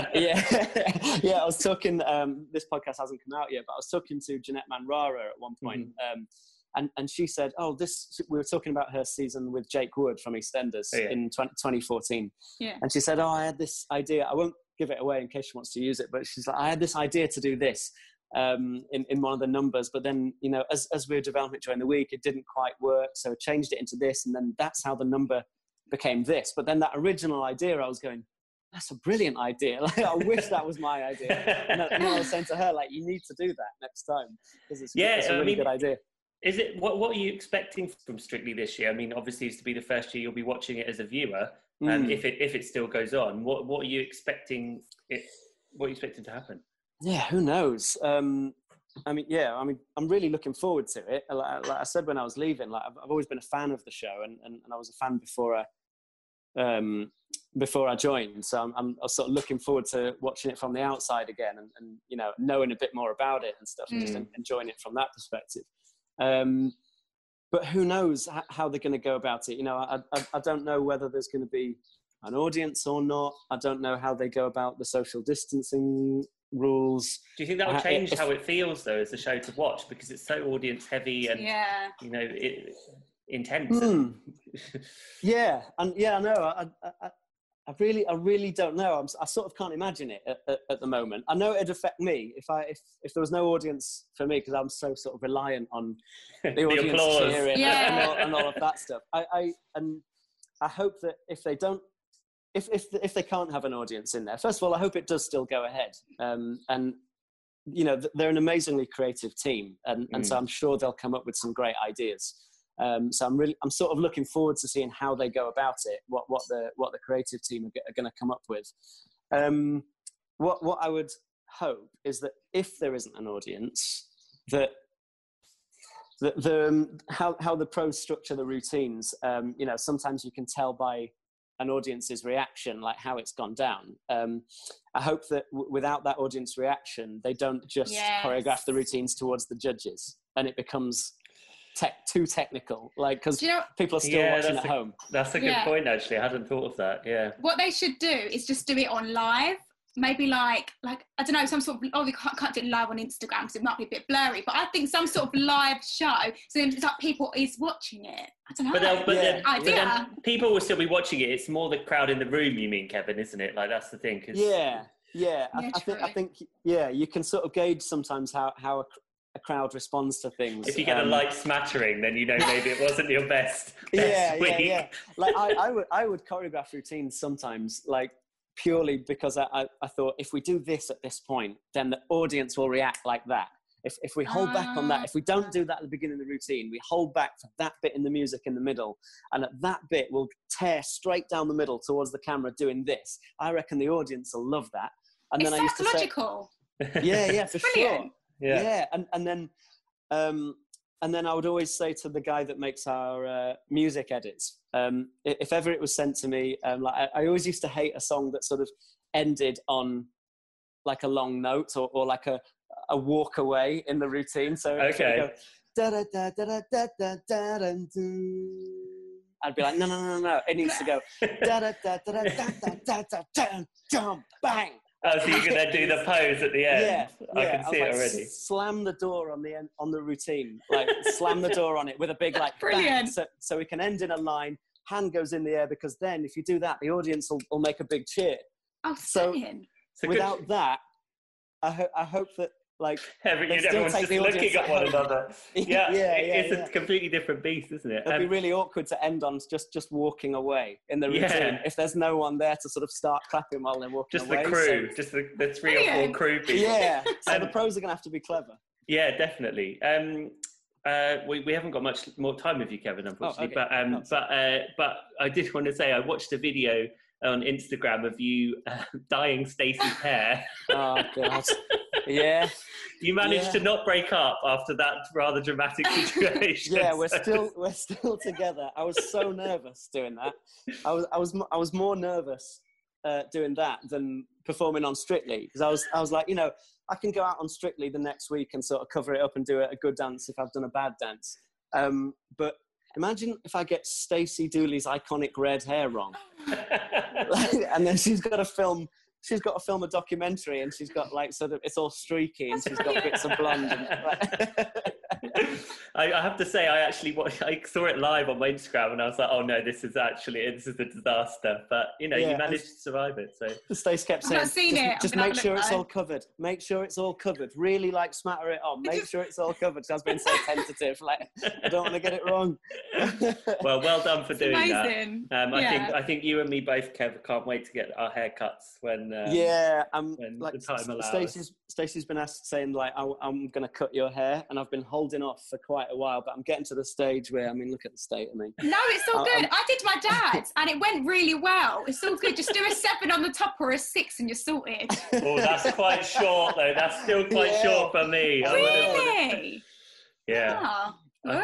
yeah. I was talking, this podcast hasn't come out yet, but I was talking to Jeanette Manrara at one point, and she said, we were talking about her season with Jake Wood from EastEnders in 2014. Yeah. And she said, I had this idea. I won't give it away in case she wants to use it, but she's like, I had this idea to do this in one of the numbers, but then, you know, as we were developing it during the week, it didn't quite work, so I changed it into this, and then that's how the number became this. But then that original idea, I was going, that's a brilliant idea. Like, I wish that was my idea. And I was saying to her, like, you need to do that next time, because it's a really good idea. Is it what are you expecting from Strictly this year? I mean, obviously, it's to be the first year you'll be watching it as a viewer, and if it still goes on, what are you expecting? What are you expecting to happen? Yeah, who knows? I'm really looking forward to it. Like I said when I was leaving, like I've always been a fan of the show, and I was a fan before I joined. So I'm sort of looking forward to watching it from the outside again, and you know, knowing a bit more about it and stuff, and just enjoying it from that perspective. But who knows how they're going to go about it? You know, I don't know whether there's going to be an audience or not. I don't know how they go about the social distancing rules. Do you think that will change how it feels, though, as a show to watch, because it's so audience heavy and you know, intense? Yeah, and I know. I really don't know. I sort of can't imagine it at the moment. I know it'd affect me if there was no audience for me, because I'm so sort of reliant on the audience cheering and all of that stuff. I hope that if they don't. If they can't have an audience in there, first of all, I hope it does still go ahead. And you know, they're an amazingly creative team, and so I'm sure they'll come up with some great ideas. So I'm sort of looking forward to seeing how they go about it, what the creative team are going to come up with. What I would hope is that if there isn't an audience, that how the pros structure the routines. You know, sometimes you can tell by an audience's reaction, like how it's gone down. I hope that without that audience reaction, they don't just choreograph the routines towards the judges, and it becomes too technical, like, because people are still watching at home. That's a good point, actually. I hadn't thought of that. Yeah. What they should do is just do it on live. Maybe like I don't know, some sort of, we can't do it live on Instagram because it might be a bit blurry, but I think some sort of live show, so it's like people is watching it. I don't know. But then people will still be watching it. It's more the crowd in the room, you mean, Kevin, isn't it? Like, that's the thing. I think you can sort of gauge sometimes how a crowd responds to things. If you get a light smattering, then you know maybe it wasn't your best week. Yeah. Like I would choreograph routines sometimes, like, purely because I thought, if we do this at this point, then the audience will react like that. If we hold back on that, if we don't do that at the beginning of the routine, we hold back for that bit in the music in the middle, and at that bit we'll tear straight down the middle towards the camera doing this, I reckon the audience will love that. And It's then I used to say, psychological. yeah, for sure. Brilliant. Yeah, and then I would always say to the guy that makes our music edits, if ever it was sent to me, like I always used to hate a song that sort of ended on like a long note or like a walk away in the routine. So Okay. I'd be like, no. It needs to go bang. Oh, so you're gonna do the pose at the end? Yeah, I can see it already. Slam the door on the end, on the routine, like slam the door on it with a big like Brilliant. bang, so we can end in a line. Hand goes in the air because then if you do that, the audience will make a big cheer. Oh, So stunning. So without that, I hope that like everyone's just looking at one another. Yeah, it's a completely different beast, isn't it? It'd be really awkward to end on just walking away in the routine if there's no one there to sort of start clapping while they're walking just away. The crew, just the 3 or 4 crew people. Yeah, so the pros are going to have to be clever. Yeah, definitely. We haven't got much more time with you, Kevin, unfortunately. Oh, okay. But I did want to say I watched a video on Instagram of you dyeing Stacey's hair. Oh God. Yeah. You managed to not break up after that rather dramatic situation. Yeah, we're still together. I was so nervous doing that. I was more nervous doing that than performing on Strictly, because I was like, you know, I can go out on Strictly the next week and sort of cover it up and do a good dance if I've done a bad dance. But imagine if I get Stacey Dooley's iconic red hair wrong, and then she's got to film a documentary, and she's got like sort of, it's all streaky, and she's got bits of blonde. I have to say, I saw it live on my Instagram, and I was like, oh no, this is a disaster. But you know, you managed to survive it. So Stace kept saying, just make sure it's all covered. Make sure it's all covered. Really like smatter it on. Make sure it's all covered. So I was being so tentative, like I don't want to get it wrong. well done for doing amazing. that. I think you and me both, Kev, can't wait to get our haircuts when when like the time allows. Stacey's been saying like I'm going to cut your hair, and I've been holding off for quite a while, but I'm getting to the stage where, I mean, look at the state of me. No, it's all good. I did my dad's and it went really well. It's all good. Just do a 7 on the top or a 6 and you're sorted. Oh, that's quite short though. That's still quite short for me. Really? Yeah.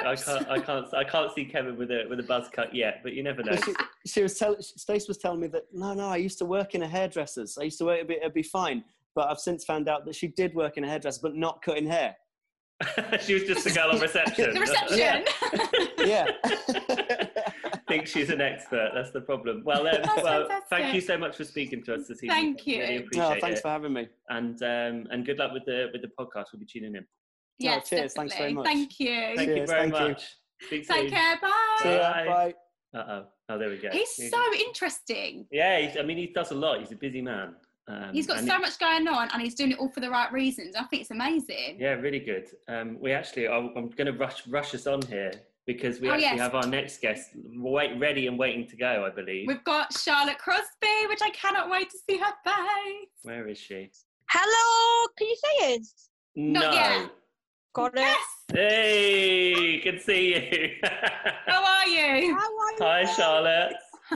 I can't see Kevin with a buzz cut yet, but you never know. Stace was telling me that no, I used to work in a hairdresser's. I used to work it'd be fine, but I've since found out that she did work in a hairdresser, but not cutting hair. She was just a girl on reception. The reception. Yeah. Think she's an expert. That's the problem. Well, thank you so much for speaking to us this evening. Thank you. Really appreciate thanks for having me. And good luck with the podcast. We'll be tuning in. Yes, cheers. definitely. Thanks very much. Thank you. Thank you very much. Speak soon. Take care. Bye. See ya. Bye. Oh, there we go. He's so interesting. Yeah, he does a lot. He's a busy man. He's got so much going on, and he's doing it all for the right reasons. I think it's amazing. Yeah, really good. I'm going to rush us on here because we have our next guest ready and waiting to go, I believe. We've got Charlotte Crosby, which I cannot wait to see her face. Where is she? Hello, can you say it? Not yet. Got it. Yes. Hey, good to see you. How are you? Hi, Charlotte.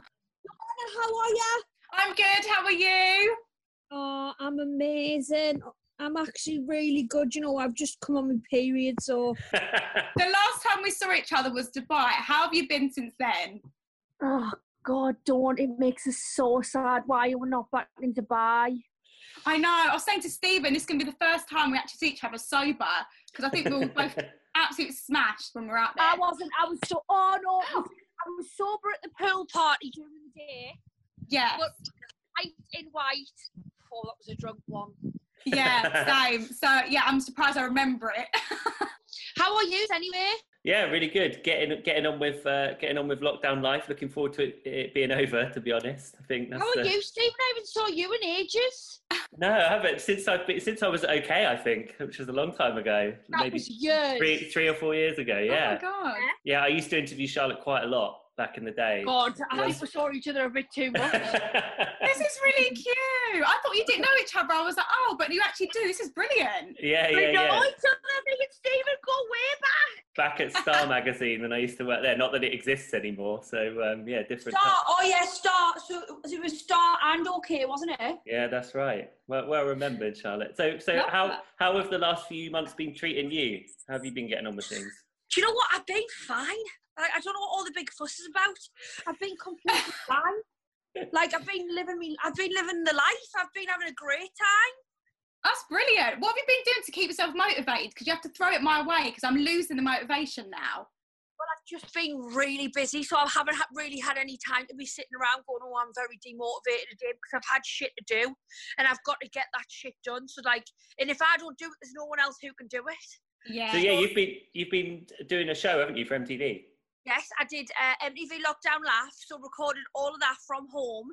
How are you? I'm good. How are you? Oh, I'm amazing. I'm actually really good. You know, I've just come on my period, so. The last time we saw each other was Dubai. How have you been since then? Oh, God, don't. It makes us so sad why we're not back in Dubai. I know. I was saying to Stephen, this is going to be the first time we actually see each other sober, because I think we were both absolutely smashed when we were out there. I was sober at the pool party during the day. Yeah. But in white. Oh, that was a drunk one. Yeah, same. So, yeah, I'm surprised I remember it. How are you anyway? Yeah, really good. Getting on with lockdown life. Looking forward to it being over, to be honest. I think that's. How are you, Stephen? I haven't saw you in ages. No, I haven't. Since I was okay, I think, which was a long time ago. That was years. 3 or 4 years ago, yeah. Oh, my God. Yeah, I used to interview Charlotte quite a lot back in the day. God, I think we saw each other a bit too much. This is really cute. I thought you didn't know each other. I was like, oh, but you actually do. This is brilliant. Yeah. We know each other. Me and Stephen go way back. back at Star magazine when I used to work there. Not that it exists anymore. So yeah, different. Star. Oh yeah, Star. So it was Star and OK, wasn't it? Yeah, that's right. Well remembered, Charlotte. So how have the last few months been treating you? How have you been getting on with things? Do you know what? I've been fine. I don't know what all the big fuss is about. I've been completely fine. Like I've been living the life. I've been having a great time. That's brilliant. What have you been doing to keep yourself motivated? Because you have to throw it my way because I'm losing the motivation now. Well, I've just been really busy, so I haven't really had any time to be sitting around going, oh, I'm very demotivated today because I've had shit to do and I've got to get that shit done. So like, and if I don't do it, there's no one else who can do it. Yeah. So yeah, you've been doing a show, haven't you, for MTV? Yes, I did MTV Lockdown Laugh, so recorded all of that from home,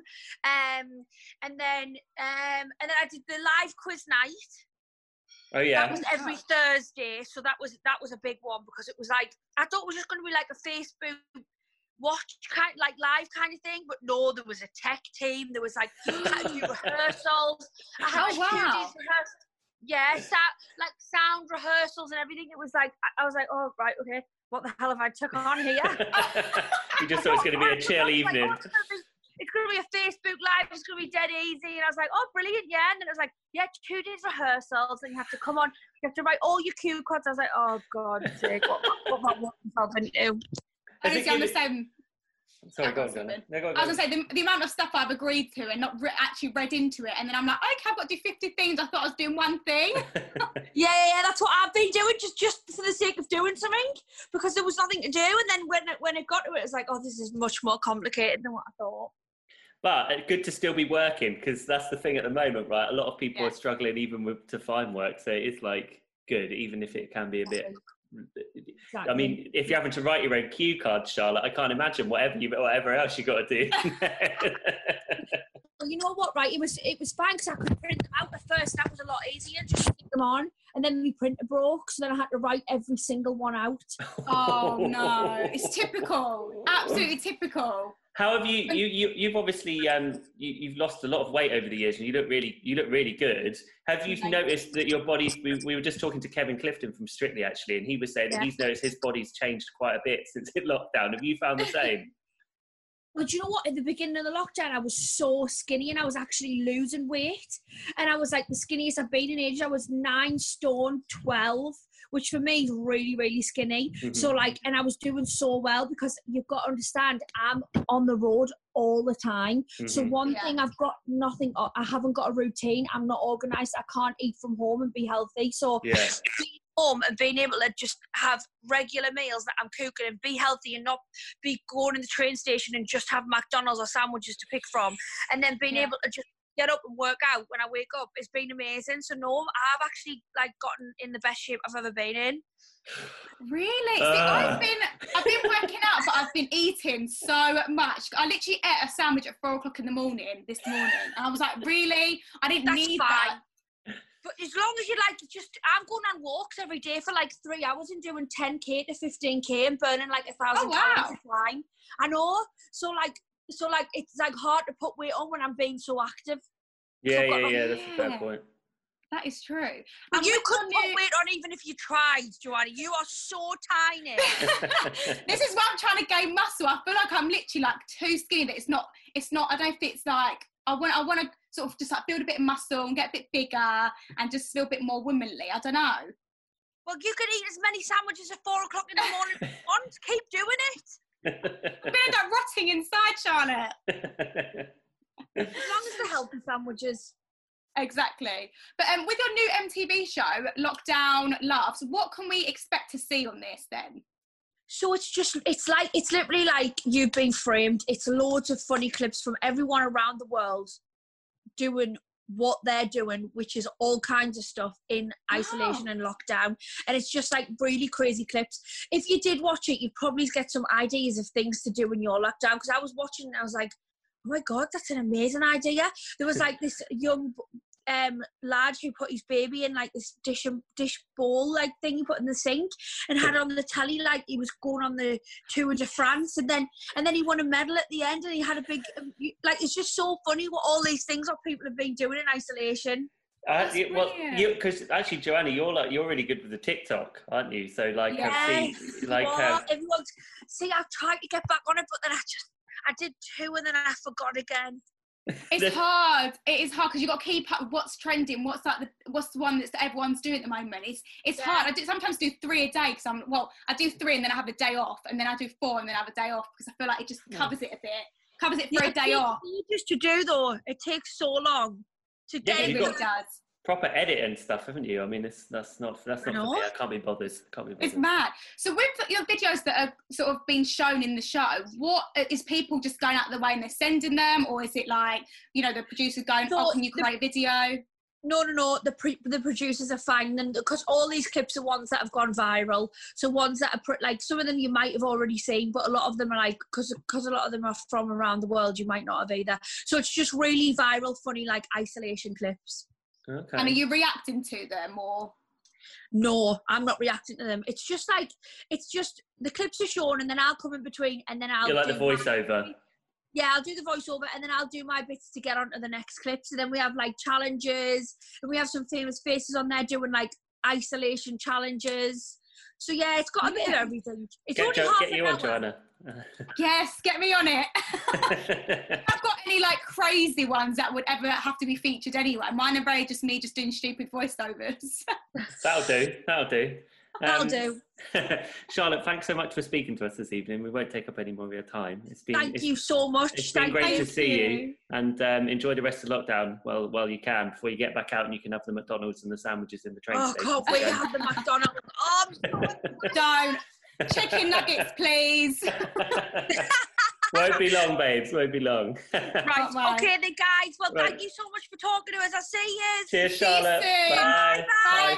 and then I did the live quiz night. Oh yeah, that was every Thursday, so that was a big one because it was like I thought it was just going to be like a Facebook watch kind like live kind of thing, but no, there was a tech team. There was like rehearsals. I had wow. Yeah, like sound rehearsals and everything. It was like I was like, oh right, okay. What the hell have I took on here? You just thought it was going to be a chill evening. Like, it's going to be a Facebook Live. It's going to be dead easy. And I was like, oh, brilliant, yeah. And then it was like, yeah, 2 days rehearsals. And you have to come on. You have to write all your cue cards. I was like, oh, God's sake, what am I walking myself into? Honestly, I'm the same. Sorry, go on, Donna. No, go on. I was going to say, the amount of stuff I've agreed to and not actually read into it. And then I'm like, okay, I've got to do 50 things. I thought I was doing one thing. Yeah, that's what I've been doing, just for the sake of doing something, because there was nothing to do. And then when it got to it, it was like, oh, this is much more complicated than what I thought. But good to still be working, because that's the thing at the moment, right? A lot of people are struggling even to find work. So it's like good, even if it can be a bit... Exactly. I mean, if you're having to write your own cue cards, Charlotte, I can't imagine whatever else you got to do. Well, you know what, right? It was fine because I could print them out at first. That was a lot easier, just stick them on, and then my printer broke, so then I had to write every single one out. Oh no, it's typical, absolutely typical. How have you've obviously you've lost a lot of weight over the years, and you look really good. Have you noticed that your body's? We were just talking to Kevin Clifton from Strictly actually, and he was saying that he's noticed his body's changed quite a bit since the lockdown. Have you found the same? Well, do you know what? At the beginning of the lockdown, I was so skinny and I was actually losing weight. And I was like the skinniest I've been in ages. I was 9 stone 12, which for me is really, really skinny. Mm-hmm. So like, and I was doing so well because you've got to understand, I'm on the road all the time. Mm-hmm. So one thing, I haven't got a routine. I'm not organised. I can't eat from home and be healthy. So home and being able to just have regular meals that I'm cooking and be healthy and not be going in the train station and just have McDonald's or sandwiches to pick from, and then being able to just get up and work out when I wake up, it's been amazing. So no, I've actually like gotten in the best shape I've ever been in. Really? See, I've been working out, but I've been eating so much. I literally ate a sandwich at 4 o'clock in the morning this morning, and I was like, really? I didn't need that. But as long as you like, I'm going on walks every day for like 3 hours and doing 10k to 15k and burning like 1,000 calories a time. I know. So like it's like hard to put weight on when I'm being so active. Yeah, that's a fair point. That is true. But you couldn't put weight on even if you tried, Joanna. You are so tiny. This is why I'm trying to gain muscle. I feel like I'm literally like too skinny that it's not, I don't think it's like, I want to sort of just like build a bit of muscle and get a bit bigger and just feel a bit more womanly. I don't know. Well, you could eat as many sandwiches at 4 o'clock in the morning as you want. Keep doing it. I'm going to end up rotting inside, Charlotte. As long as they're healthy sandwiches. Exactly. But with your new MTV show, Lockdown Laughs, what can we expect to see on this then? So it's literally like You've Been Framed. It's loads of funny clips from everyone around the world doing what they're doing, which is all kinds of stuff in isolation and lockdown. And it's just like really crazy clips. If you did watch it, you'd probably get some ideas of things to do in your lockdown. Because I was watching and I was like, oh my God, that's an amazing idea. There was like this young lad who put his baby in like this dish bowl like thing he put in the sink and had it on the telly like he was going on the Tour de France, and then he won a medal at the end, and he had a big like, it's just so funny what all these things that people have been doing in isolation. Because actually, Joanna, you're really good with the TikTok, aren't you? So like, I tried to get back on it, but then I did 2 and then I forgot again. It's hard. It is hard because you've got to keep up with what's trending, what's the one that everyone's doing at the moment. It's hard. I sometimes do 3 a day because I do 3 and then I have a day off, and then I do 4 and then I have a day off because I feel like it just covers it a bit. Covers it for a day off. Just to do though, it takes so long to get it. It really does. Proper edit and stuff, haven't you? I mean, that's not for me. I can't be bothered. It's mad. So with your videos that are sort of being shown in the show, what is people just going out of the way and they're sending them, or is it like, you know, the producer's going, can you create a video? No. The producers are finding them because all these clips are ones that have gone viral. So ones that are like, some of them you might have already seen, but a lot of them are like, because a lot of them are from around the world, you might not have either. So it's just really viral, funny, like isolation clips. Okay. And are you reacting to them or? No, I'm not reacting to them. It's just the clips are shown and then I'll come in between and then I'll do the voiceover. I'll do the voiceover and then I'll do my bits to get onto the next clips. And then we have like challenges and we have some famous faces on there doing like isolation challenges. So yeah, it's got a bit of everything. It's only half an hour. Joanna. Yes, get me on it. I've got any like crazy ones that would ever have to be featured anyway. Mine are very just me just doing stupid voiceovers. That'll do. That'll do. Charlotte, thanks so much for speaking to us this evening. We won't take up any more of your time. Thank you so much. It's been great to see you. And enjoy the rest of lockdown while you can, before you get back out and you can have the McDonald's and the sandwiches in the train station. Oh, can't wait to have the McDonald's. Don't. Chicken nuggets, please. Won't be long, babes. Won't be long. Right. Okay, then, guys. Well, thank you so much for talking to us. I'll see you. Cheers, Charlotte. Bye. Bye.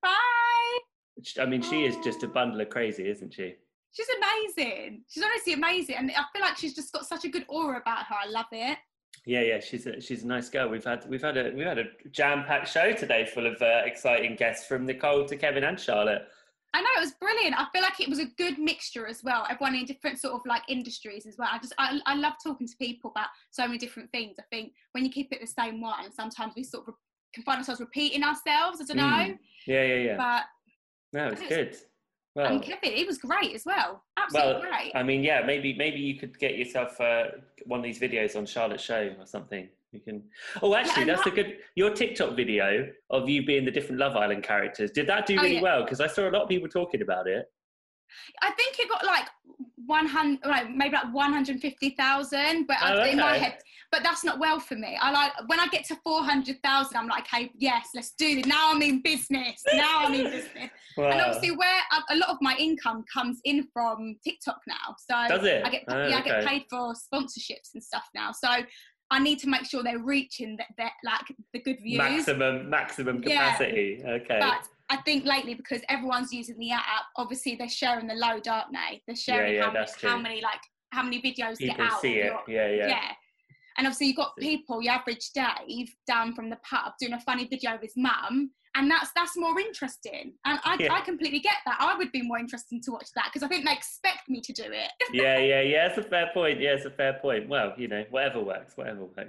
Bye. I mean, she is just a bundle of crazy, isn't she? She's amazing. She's honestly amazing, and I feel like she's just got such a good aura about her. I love it. Yeah. She's a nice girl. We've had a jam-packed show today, full of exciting guests from Nicole to Kevin and Charlotte. I know, it was brilliant. I feel like it was a good mixture as well. Everyone in different sort of like industries as well. I love talking to people about so many different things. I think when you keep it the same one, sometimes we sort of can find ourselves repeating ourselves. I don't know. Yeah. But no, it's good. Well, and Kevin, he was great as well. Absolutely great. I mean, yeah, maybe you could get yourself one of these videos on Charlotte's show or something. You can. Oh, actually, that's a good. Your TikTok video of you being the different Love Island characters, did that do really well? Because I saw a lot of people talking about it. I think it got like 100, maybe like 150,000, but in my head, but that's not well for me. I like when I get to 400,000, I'm like, okay, yes, let's do this. Now I'm in business. Wow. And obviously, where a lot of my income comes in from TikTok now, so does it? I get paid for sponsorships and stuff now. So I need to make sure they're reaching that like the good views. Maximum capacity. Yeah. Okay. But I think lately, because everyone's using the app, obviously they're sharing the load, aren't they? They're sharing how many videos people get out. See it. Yeah. And obviously you've got people, your average Dave down from the pub doing a funny video of his mum, and that's more interesting. And I completely get that. I would be more interested to watch that because I think they expect me to do it. Yeah. It's a fair point. Well, whatever works.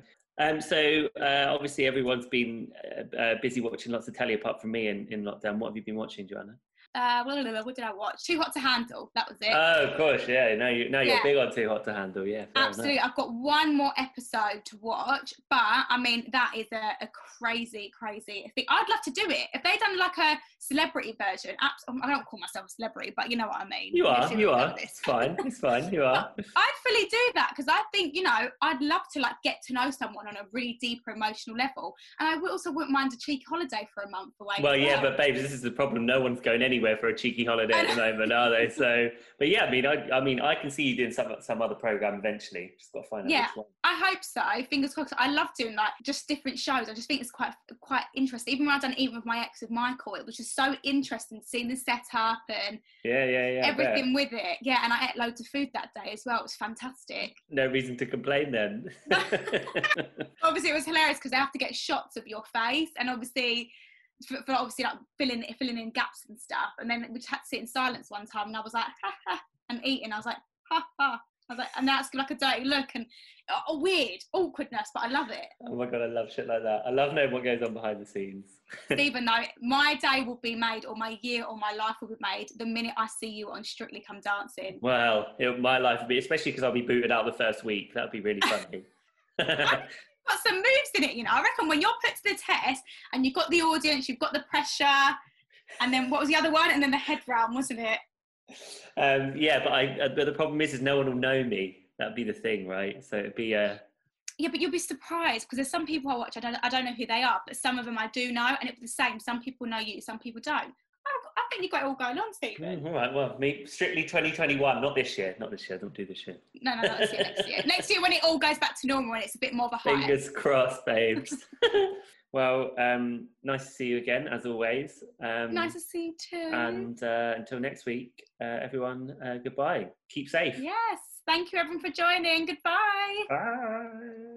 So obviously everyone's been busy watching lots of telly apart from me in lockdown. What have you been watching, Joanna? What did I watch? Too Hot to Handle. That was it. Oh, of course, yeah. Now you're big on Too Hot to Handle, yeah. Absolutely. I've got one more episode to watch, but I mean that is a crazy thing. I'd love to do it if they done like a celebrity version. I don't call myself a celebrity, but you know what I mean. You are. It's fine. You are. I'd fully do that because I think I'd love to like get to know someone on a really deeper emotional level, and I also wouldn't mind a cheeky holiday for a month away. Well, yeah, but babes, this is the problem. No one's going anywhere for a cheeky holiday at the moment, are they? So, but yeah, I mean, I can see you doing some other program eventually. Just got to find out which one. I hope so. Fingers crossed. I love doing like just different shows. I just think it's quite interesting. Even when I've done Even with My Ex with Michael, it was just so interesting seeing the setup and everything with it. Yeah, and I ate loads of food that day as well. It was fantastic. No reason to complain then. Obviously, it was hilarious because they have to get shots of your face, and obviously. For obviously like filling in gaps and stuff, and then we had to sit in silence one time, and I was like, ha ha, and eating. I was like, ha ha. I was like, and that's like a dirty look and a weird awkwardness, but I love it. Oh my God, I love shit like that. I love knowing what goes on behind the scenes. Stephen, though, my day will be made, or my year or my life will be made the minute I see you on Strictly Come Dancing. Well, my life would be, especially because I'll be booted out the first week. That'd be really funny. Got some moves in it, you know. I reckon when you're put to the test and you've got the audience, you've got the pressure, and then what was the other one? And then the head round, wasn't it? Yeah, but the problem is no one will know me. That'd be the thing, right? So it'd be Yeah, but you'll be surprised because there's some people I watch, I don't know who they are, but some of them I do know, and it's the same. Some people know you, some people don't. I think you've got it all going on, Stephen. all right. Well, Strictly 2021, not this year. Not this year. Don't do this year. No, not this year. Next year. Next year when it all goes back to normal and it's a bit more of a hype. Fingers crossed, babes. Well, nice to see you again, as always. Nice to see you too. And until next week, everyone, goodbye. Keep safe. Yes. Thank you, everyone, for joining. Goodbye. Bye.